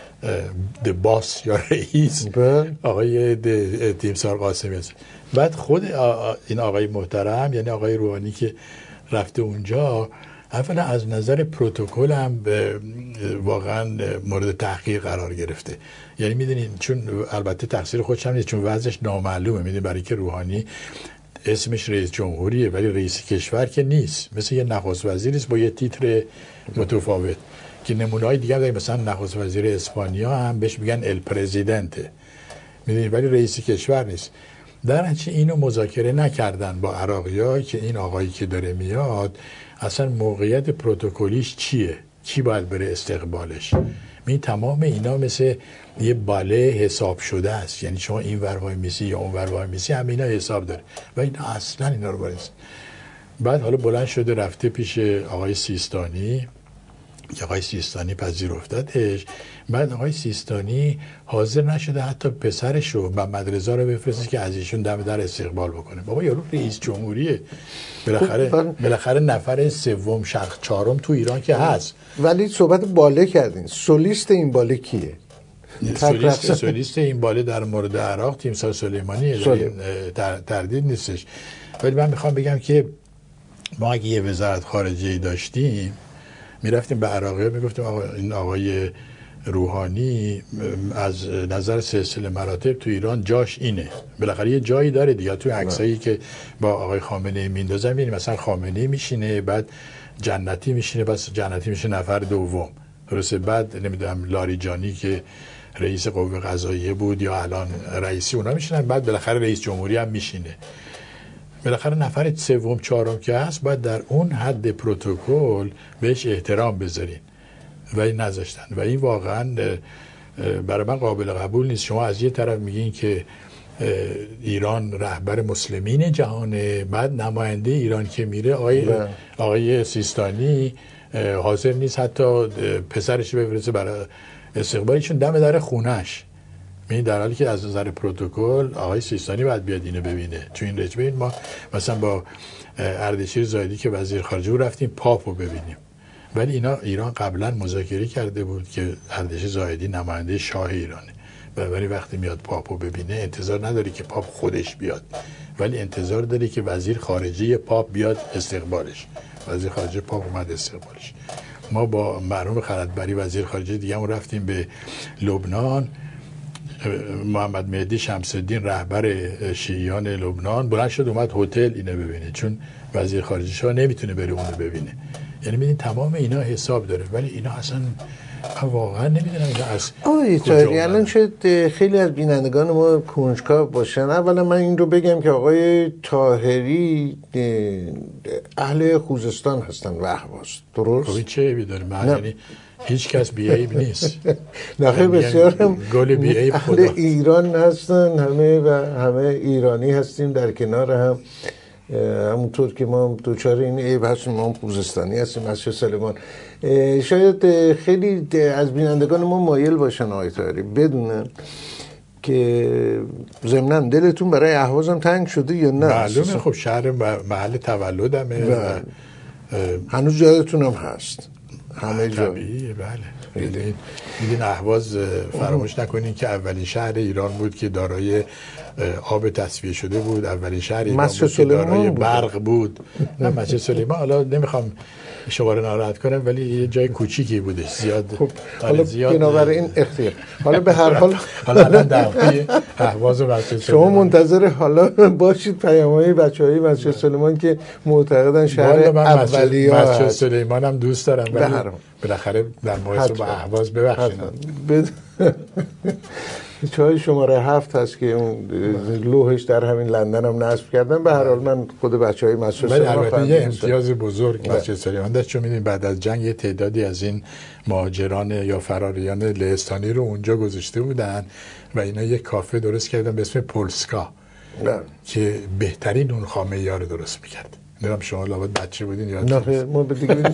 باس یا رئیس آقای تیمسار قاسمی است. بعد خود این آقای محترم یعنی آقای روحانی که رفته اونجا، اولا از نظر پروتکل هم واقعا مورد تحقیق قرار گرفته. یعنی میدونین چون البته تقصیر خودش هم نیست، چون وضعش نامعلومه. میدونین برای که روحانی اسمش رئیس جمهوریه ولی رئیس کشور که نیست، مثل یه نخست وزیر است با یه تیتر متفاوت که نمونه‌های دیگه داریم. مثلا نخست وزیر اسپانیا هم بهش میگن ال پرزیدنته، میدونین، ولی رئیس کشور نیست. در نتیجه اینو مذاکره نکردن با عراقی‌ها که این آقایی که داره میاد اصلا موقعیت پروتکلیش چیه، کی باید بره استقبالش. می تمام اینا مثل یه باله حساب شده است، یعنی شما این ور وای میسی یا اون ور وای میسی، هم اینا حساب داره و اینا اصلا اینا رو باید. بعد حالا بلند شده رفته پیش آقای سیستانی که آقای سیستانی پذیرفتتش. بعد آقای سیستانی حاضر نشده حتی پسرش رو محمد رضا رو بفرسته که از ایشون دم در استقبال بکنه. بابا یارو رئیس جمهوریه، بالاخره نفر 3م شرق 4م تو ایران که هست. ولی صحبت باله کردین، سولیست این باله کیه؟ سولیست این باله در مورد عراق تیمسار سلیمانی، تردید نیستش. ولی من میخوام بگم که ما اگه یه وزارت خارجه داشتیم میرفتیم به عراقی میگفتیم این آقای روحانی از نظر سلسله مراتب تو ایران جاش اینه، بالاخره یه جایی داره دیگه. تو عکسایی که با آقای خامنه‌ای میندازن میبینیم مثلا خامنه‌ای میشینه، بعد جنتی میشینه، بس جنتی میشه نفر دوم، درسته. بعد نمیدونم لاریجانی که رئیس قوه قضاییه بود یا الان رئیسی، اونا میشینن. بعد بالاخره رئیس جمهوری هم میشینه. بالاخره نفر 3م 4م که هست باید در اون حد پروتکل بهش احترام بذارین و این نذاشتن و این واقعا برای من قابل قبول نیست. شما از یه طرف میگین که ایران رهبر مسلمین جهانه، بعد نماینده ایران که میره آقای سیستانی حاضر نیست حتی پسرش بفرسته برای استقبالشون دم در خونش. در حالی که از نظر پروتکل آقای سیستانی باید بیاد اینو ببینه. چون این رجبه این ما مثلا با اردشیر زاهدی که وزیر خارجه بود رفتیم پاپو ببینیم، ولی ایران قبلا مذاکره کرده بود که اردشیر زاهدی نماینده شاه ایرانه، ولی وقتی میاد پاپو ببینه انتظار نداری که پاپ خودش بیاد، ولی انتظار داری که وزیر خارجه پاپ بیاد استقبالش. وزیر خارجه پاپ اومد استقبالش. ما با مرحوم خلعتبری وزیر خارجه دیگه هم رفتیم به لبنان. محمد مهدی شمس‌الدین رهبر شیعیان لبنان بلند شد اومد هتل اینو ببینه، چون وزیر خارجه شاه نمیتونه بره اونو ببینه. یعنی میدین تمام اینا حساب داره، ولی اینا اصلا واقعا نمیدونم اینا از آقای الان شاید خیلی از بینندگان ما کنجکاو باشن. اولا من این رو بگم که آقای طاهری اهل خوزستان هستن و اهواز، درست؟ خب این چه عیبی داره؟ یعنی هیچ کس بیعیب نیست. نخیر بسیار هم اهل ایران هستن، همه ایرانی هستیم در کنار هم. همونطور که ما دوچار این عیب هستیم، ما هم خوزستانی هستیم از سلیمان. شاید خیلی از بینندگان ما مایل باشن آقای طاهری بدونن که ضمناً دلتون برای اهواز هم تنگ شده یا نه؟ معلومه، خب شهر محل تولدمه و هنوز جایتون هم هست همه جا. طبیعیه، بله. میدین اهواز فراموش نکنین که اولین شهر ایران بود که دارای آب تصفیه شده بود، اولین شهر مسجد سلیمان بود. برق بود. نه مسجد سلیمان حالا نمیخوام شما رو ناراحت کنم ولی یه جای کوچیکی بودش، زیاد خب حالا بنابراین اختیار. حالا به هر حال حالا دقیقی اهواز مسجد شما منتظر حالا باشید پیام‌های بچه‌های مسجد سلیمان که معتقدن شهر اولیه مسجد سلیمان هم دوست دارم ولی بالاخره در مقایسه با اهواز ببخشید چای شماره 7 هست که اون لوحش در همین لندن هم نصب کردن. به هر حال من خود بچهای مسجد سلیمان البته یه امتیاز بزرگ مسجد سلیمان داشت، چون می‌دونید بعد از جنگ یه تعدادی از این مهاجران یا فراریان لهستانی رو اونجا گذاشته بودن و اینا یه کافه درست کردن به اسم پولسکا که بهترین اون خامه‌ای رو درست می‌کرد. نمیدونم شما لابد بچه بودین یا نه ما به دیگه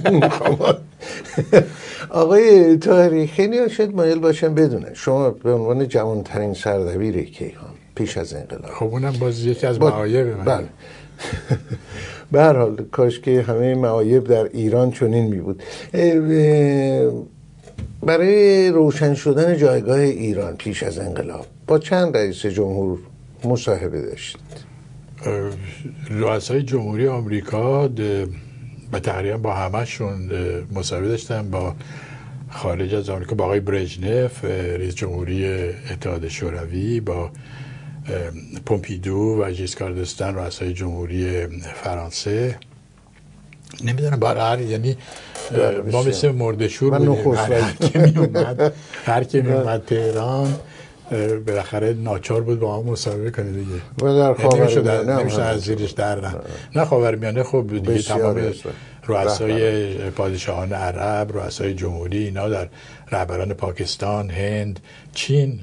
آقای طاهری خیلی شاید مایل باشن بدونن شما به عنوان جوانترین سردبیر کیهان پیش از انقلاب، خب اونم باز یکی از معایب من. بله به هر حال کاش که همه معایب در ایران چنین می بود. برای روشن شدن جایگاه ایران پیش از انقلاب با چند رئیس جمهور مصاحبه داشتید؟ رؤسای جمهوری آمریکا به تقریبا با همه‌شون مصاحبه داشتم. با خارج از آمریکا با آقای برژنف رئیس جمهوری اتحاد شوروی، با پومپیدو و ژیسکار دستن رؤسای جمهوری فرانسه. نمیدونم برای یعنی ما مثل مردشور بودیم، هر که میومد تهران بالاخره ناچار بود با هم مصاحبه کنه دیگه و در خاورمیانه نمیشه از زیرش در نه خاورمیانه خب دیگه تمام رؤسای پادشاهان عرب، رؤسای جمهوری، اینا در رهبران پاکستان، هند، چین،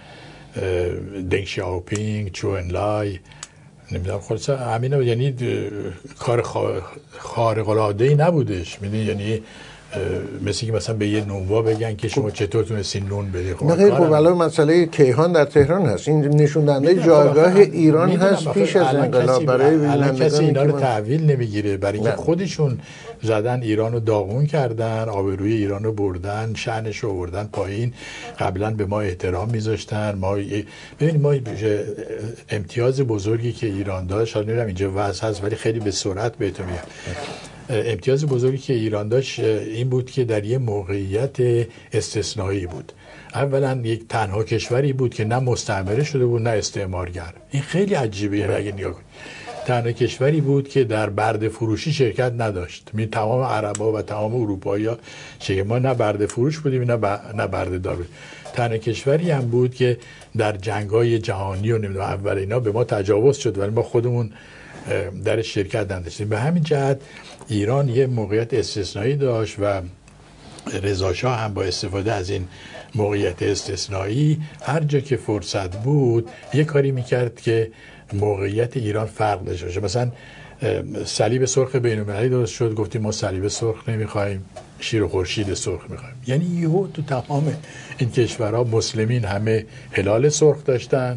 دنگ شیائوپینگ، چو انلای، نمیدونم خلاصه همین، یعنی کار خارق العاده ای نبودش. میدونی یعنی مثل که مثلا به یه نونوا بگن که شما چطور تونستین نون بدی. نه خیلی خب الان مسئله کیهان در تهران هست، این نشون دهنده جایگاه ایران هست پیش از انقلاب. برای الان کسی اینا رو تحویل نمیگیره، برای اینکه خودشون زدن ایران رو داغون کردن، آبروی ایران رو بردن، شأنش رو بردن پایین. قبلا به ما احترام میذاشتن. ما ببینید ما امتیاز بزرگی که ایران داشت، حالا نمیدونم اینجا وضع هست ولی خیلی به سرعت بهتون میگم، امتیاز بزرگی که ایران داشت این بود که در یه موقعیت استثنایی بود. اولا یک تنها کشوری بود که نه مستعمره شده بود نه استعمارگر. این خیلی عجیبه اگه نگاه کنید. تنها کشوری بود که در برده فروشی شرکت نداشت. تمام عربا و تمام اروپایی‌ها ما نه برده فروش بودیم نه برده دار بودیم. تنها کشوری هم بود که در جنگ‌های جهانی و نمیدونم اول اینا به ما تجاوز شد ولی ما خودمون در شرکت نداشتیم. به همین جهت ایران یه موقعیت استثنایی داشت و رضا شاه هم با استفاده از این موقعیت استثنایی هر جا که فرصت بود یه کاری میکرد که موقعیت ایران فرق داشته باشه. مثلا صلیب سرخ بین‌المللی درست شد، گفتیم ما صلیب سرخ نمیخوایم، شیر و خورشید سرخ میخوایم. یعنی یهو تو تمام این کشورها مسلمین همه هلال سرخ داشتن،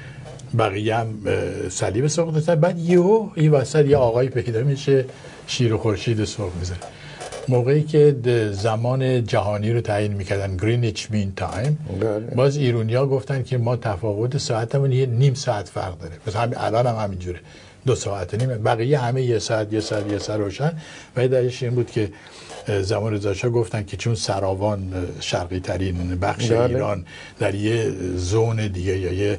بقیه هم صلیب سرخ داشتن. بعد یهو این وسط یه آقایی پیدا میشه شیر و خورشید سرخ میذاره. موقعی که زمان جهانی رو تعیین میکردن گرینیچ مین تایم، باز ایرونیا گفتن که ما تفاوت ساعتمون یه نیم ساعت فرق داره. مثلا همین الان هم همینجوره 2 ساعت نیم، بقیه همه یه ساعت روشن. و دلیلش این بود که زمان رضا شاه گفتن که چون سراوان شرقی ترین بخش ایران در یه زون دیگه یا یه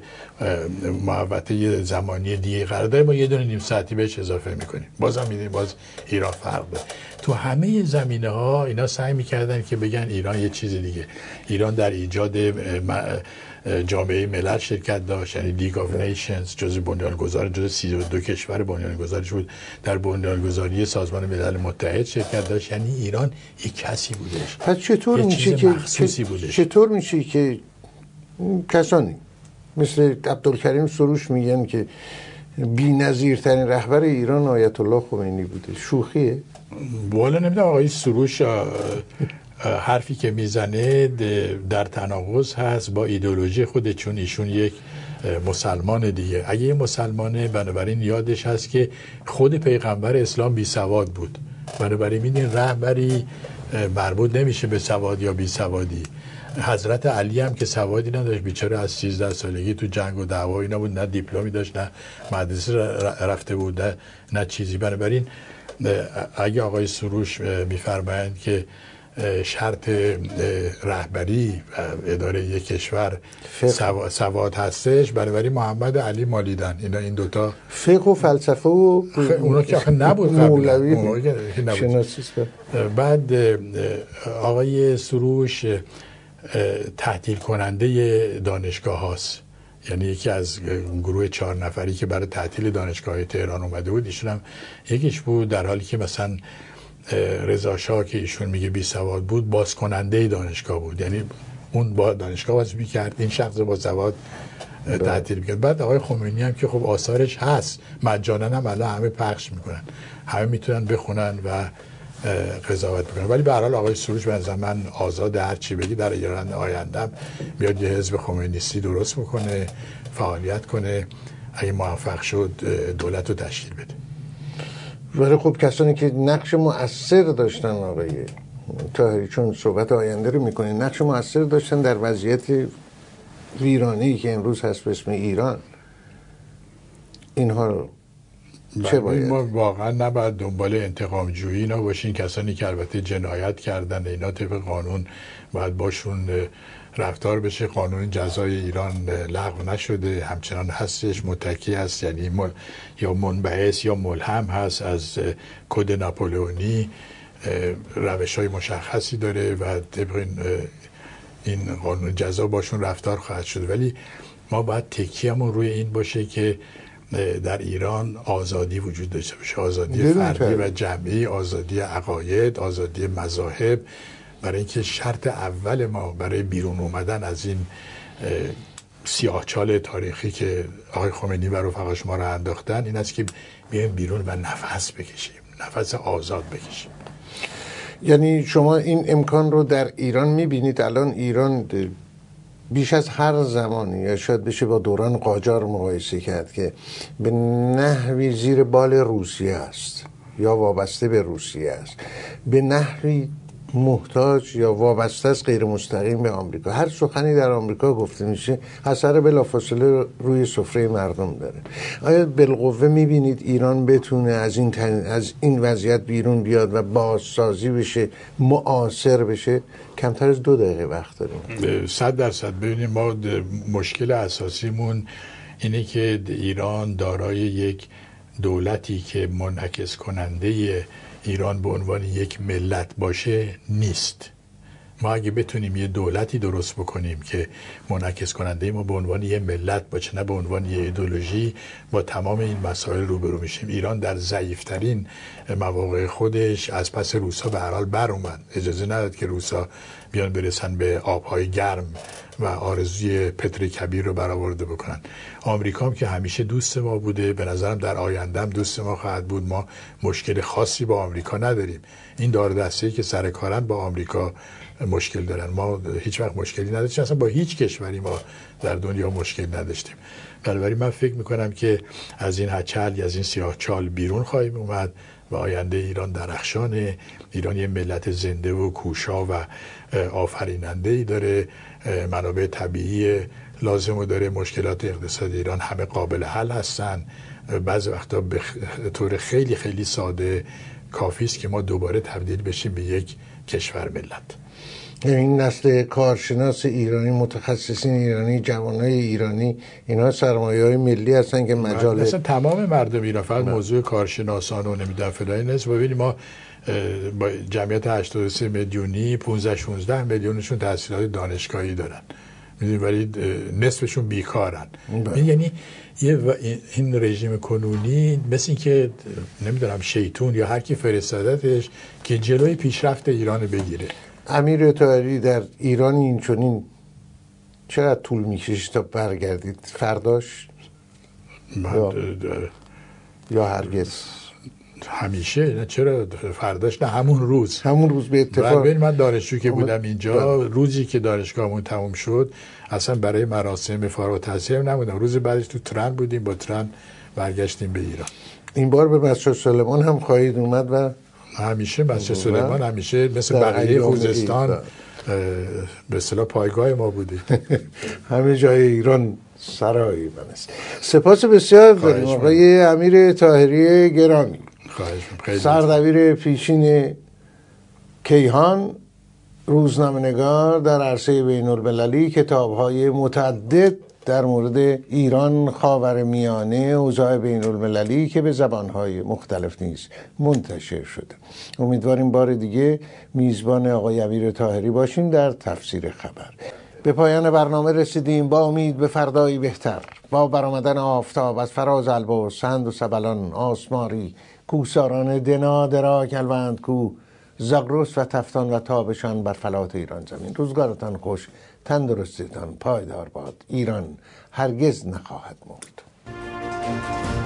محوطه زمانی دیگه قرار داره، ما یه دونه نیم ساعتی بهش اضافه میکنیم. بازم میدونیم باز ایران فرق داره. تو همه زمینه ها اینا سعی میکردن که بگن ایران یه چیز دیگه. ایران در ایجاد جامعه ملل شرکت داشت، یعنی لیگ آف نیشنز جزء بنیانگذار، جزء 32 کشور بنیانگذارش بود، در بنیانگذاری سازمان ملل متحد شرکت داشت. یعنی ایران یک کسی بودش. پس چطور میشه که کسانی مثل عبدالکریم سروش میگن که بی‌نظیرترین رهبر ایران آیت الله خمینی بوده؟ شوخیه؟ والا نمیدونم آقای سروش حرفی که میزنه در تناقض هست با ایدئولوژی خود، چون ایشون یک مسلمان دیگه. اگه یه مسلمانه بنابراین یادش هست که خود پیغمبر اسلام بی سواد بود. بنابراین این رهبری مربوط نمیشه به سواد یا بی سوادی. حضرت علی هم که سوادی نداشت، بیچاره از 13 سالگی تو جنگ و دعوایی نبود، نه دیپلمی داشت، نه مدرسه رفته بود، نه چیزی. بنابراین اگه آقای سروش میفرمایند که شرط رهبری اداره یک کشور سواد هستش، بنابراین محمد علی مالیدن این دوتا فقه و فلسفه و اونا که آخه نبود مولوی نبود. بعد آقای سروش تعطیل کننده دانشگاه هاست، یعنی یکی از گروه 4 نفری که برای تعطیل دانشگاه تهران اومده بود ایشون هم یکیش بود، در حالی که مثلا رضا شاه که ایشون میگه بی سواد بود، باز کننده دانشگاه بود، یعنی اون با دانشگاه باز میکرد، این شخص با سواد تعطیل میکرد. بعد آقای خمینی هم که خب آثارش هست، مجانا هم الان همه پخش میکنن، همه میتونن بخونن و قضاوت بکنن. ولی به هر حال آقای سروش به نظر من آزاد، هر چی بگی در ایران آینده بیاد یه حزب خمینیستی درست بکنه، فعالیت کنه، اگه موفق شد دولت رو تشکیل بده. ولی خب کسانی که نقش مؤثر داشتن آقای طاهری، چون صحبت آینده رو میکنین، نقش مؤثر داشتن در وضعیت ویرانی که امروز هست به اسم ایران، اینها رو چه باید؟ ما واقعا نباید دنبال انتقام جویی اینا باشین. کسانی که البته جنایت کردن اینا طبق قانون باید باشون رفتار بشه. قانون جزای ایران لغو نشده، همچنان هستش، متکی است، یعنی یا منبعث یا ملهم هست از کد ناپولئونی، روش‌های مشخصی داره و طبق این قانون جزا باشون رفتار خواهد شد. ولی ما باید تکیه‌مون روی این باشه که در ایران آزادی وجود داشته باشه، آزادی فردی و جمعی، آزادی عقاید، آزادی مذاهب. برای اینکه شرط اول ما برای بیرون اومدن از این سیاهچال تاریخی که آقای خمینی و رفقاش ما رو انداختن این است که بیایم بیرون و نفس بکشیم، نفس آزاد بکشیم. یعنی شما این امکان رو در ایران میبینید؟ الان ایران بیش از هر زمانی، یا شاید بشه با دوران قاجار مقایسه کرد، که به نحوی زیر بال روسیه است یا وابسته به روسیه است، به نحوی محتاج یا وابسته است غیر مستقیم به آمریکا. هر سخنی در آمریکا گفته میشه اثر بلافاصله روی سفره مردم داره. آیا بالقوه میبینید ایران بتونه از این وضعیت بیرون بیاد و بازسازی بشه، معاصر بشه؟ کمتر از 2 دقیقه وقت داریم. 100%. ببینید ما مشکل اساسیمون اینه که ایران دارای یک دولتی که منعکس کننده ایران به عنوان یک ملت باشه نیست. ما اگه بتونیم یه دولتی درست بکنیم که منعکس کننده ما به عنوان یه ملت باشه، نه به عنوان یه ایدئولوژی، با تمام این مسائل روبرو میشیم. ایران در ضعیفترین مواقع خودش از پس روسا به هر حال بر اومد، اجازه نداد که روسا بیان برسن به آبهای گرم و آرزوی پتر کبیر رو برآورده بکنن. آمریکا هم که همیشه دوست ما بوده، به نظرم در آینده هم دوست ما خواهد بود. ما مشکل خاصی با آمریکا نداریم. این دار دسته‌ای که سر کارن با آمریکا مشکل دارن. ما هیچ وقت مشکلی نداشتیم، اصلا با هیچ کشوری ما در دنیا مشکل نداشتیم. بنابراین من فکر میکنم که از این هچل، از این سیاهچال بیرون خواهیم اومد و آینده ایران درخشانه. ایران یه ملت زنده و کوشا و آفریننده‌ای داره، منابع طبیعی لازمو داره، مشکلات اقتصادی ایران همه قابل حل هستن. بعضی وقتا به طور خیلی خیلی ساده کافی است که ما دوباره تبدیل بشیم به یک کشور ملت. این نسل کارشناس ایرانی، متخصصین ایرانی، جوانای ایرانی، اینا سرمایه‌های ملی هستن که مجال مثلا تمام مردم ایران، فقط موضوع کارشناسان و نمیدونم فلان نیست. ببینید ما با جمعیت 83 میلیونی 15-16 میلیونشون تحصیلات دانشگاهی دارن، میدونید، ولی نصفشون بیکارن. یعنی این رژیم کنونی مثل این که نمیدونم شیطون یا هر کی فرستادتش که جلوی پیشرفت ایران بگیره. امیر طاهری، در ایران این چنین چقدر طول میکشه تا برگردید؟ فرداش یا هرگز؟ همیشه. نه چرا فرداش، نه همون روز به اتفاق. من دانشجو که بودم اینجا، روزی که دانشگاهمون تموم شد اصلا برای مراسم فارغ التحصیل نبودم، روز بعدش تو ترن بودیم، با ترن برگشتیم به ایران. این بار به مسجد سلیمان هم خواهید اومد؟ و همیشه مسجد سلیمان همیشه مثل بقیه خوزستان به اصطلاح پایگاه ما بوده. همه جای ایران سرای من است. سپاس بسیار داریم آقای امیر طاهری گرامی، سردبیر پیشین کیهان، روزنامه‌نگار در عرصه بین‌المللی، کتاب‌های متعدد در مورد ایران، خاورمیانه، اوضاع بین‌المللی که به زبان‌های مختلف نیز منتشر شده. امیدواریم بار دیگه میزبان آقای امیر طاهری باشیم در تفسیر خبر. به پایان برنامه رسیدیم، با امید به فردایی بهتر. با برآمدن آفتاب از فراز البرز، سند و سبلان، آسماری، کوساران دنا، درا، کلوند کو، زاگرس و تفتان و تابشان بر فلات ایران زمین. روزگارتان خوش، تندرستیتان پایدار باد. ایران هرگز نخواهد مرد.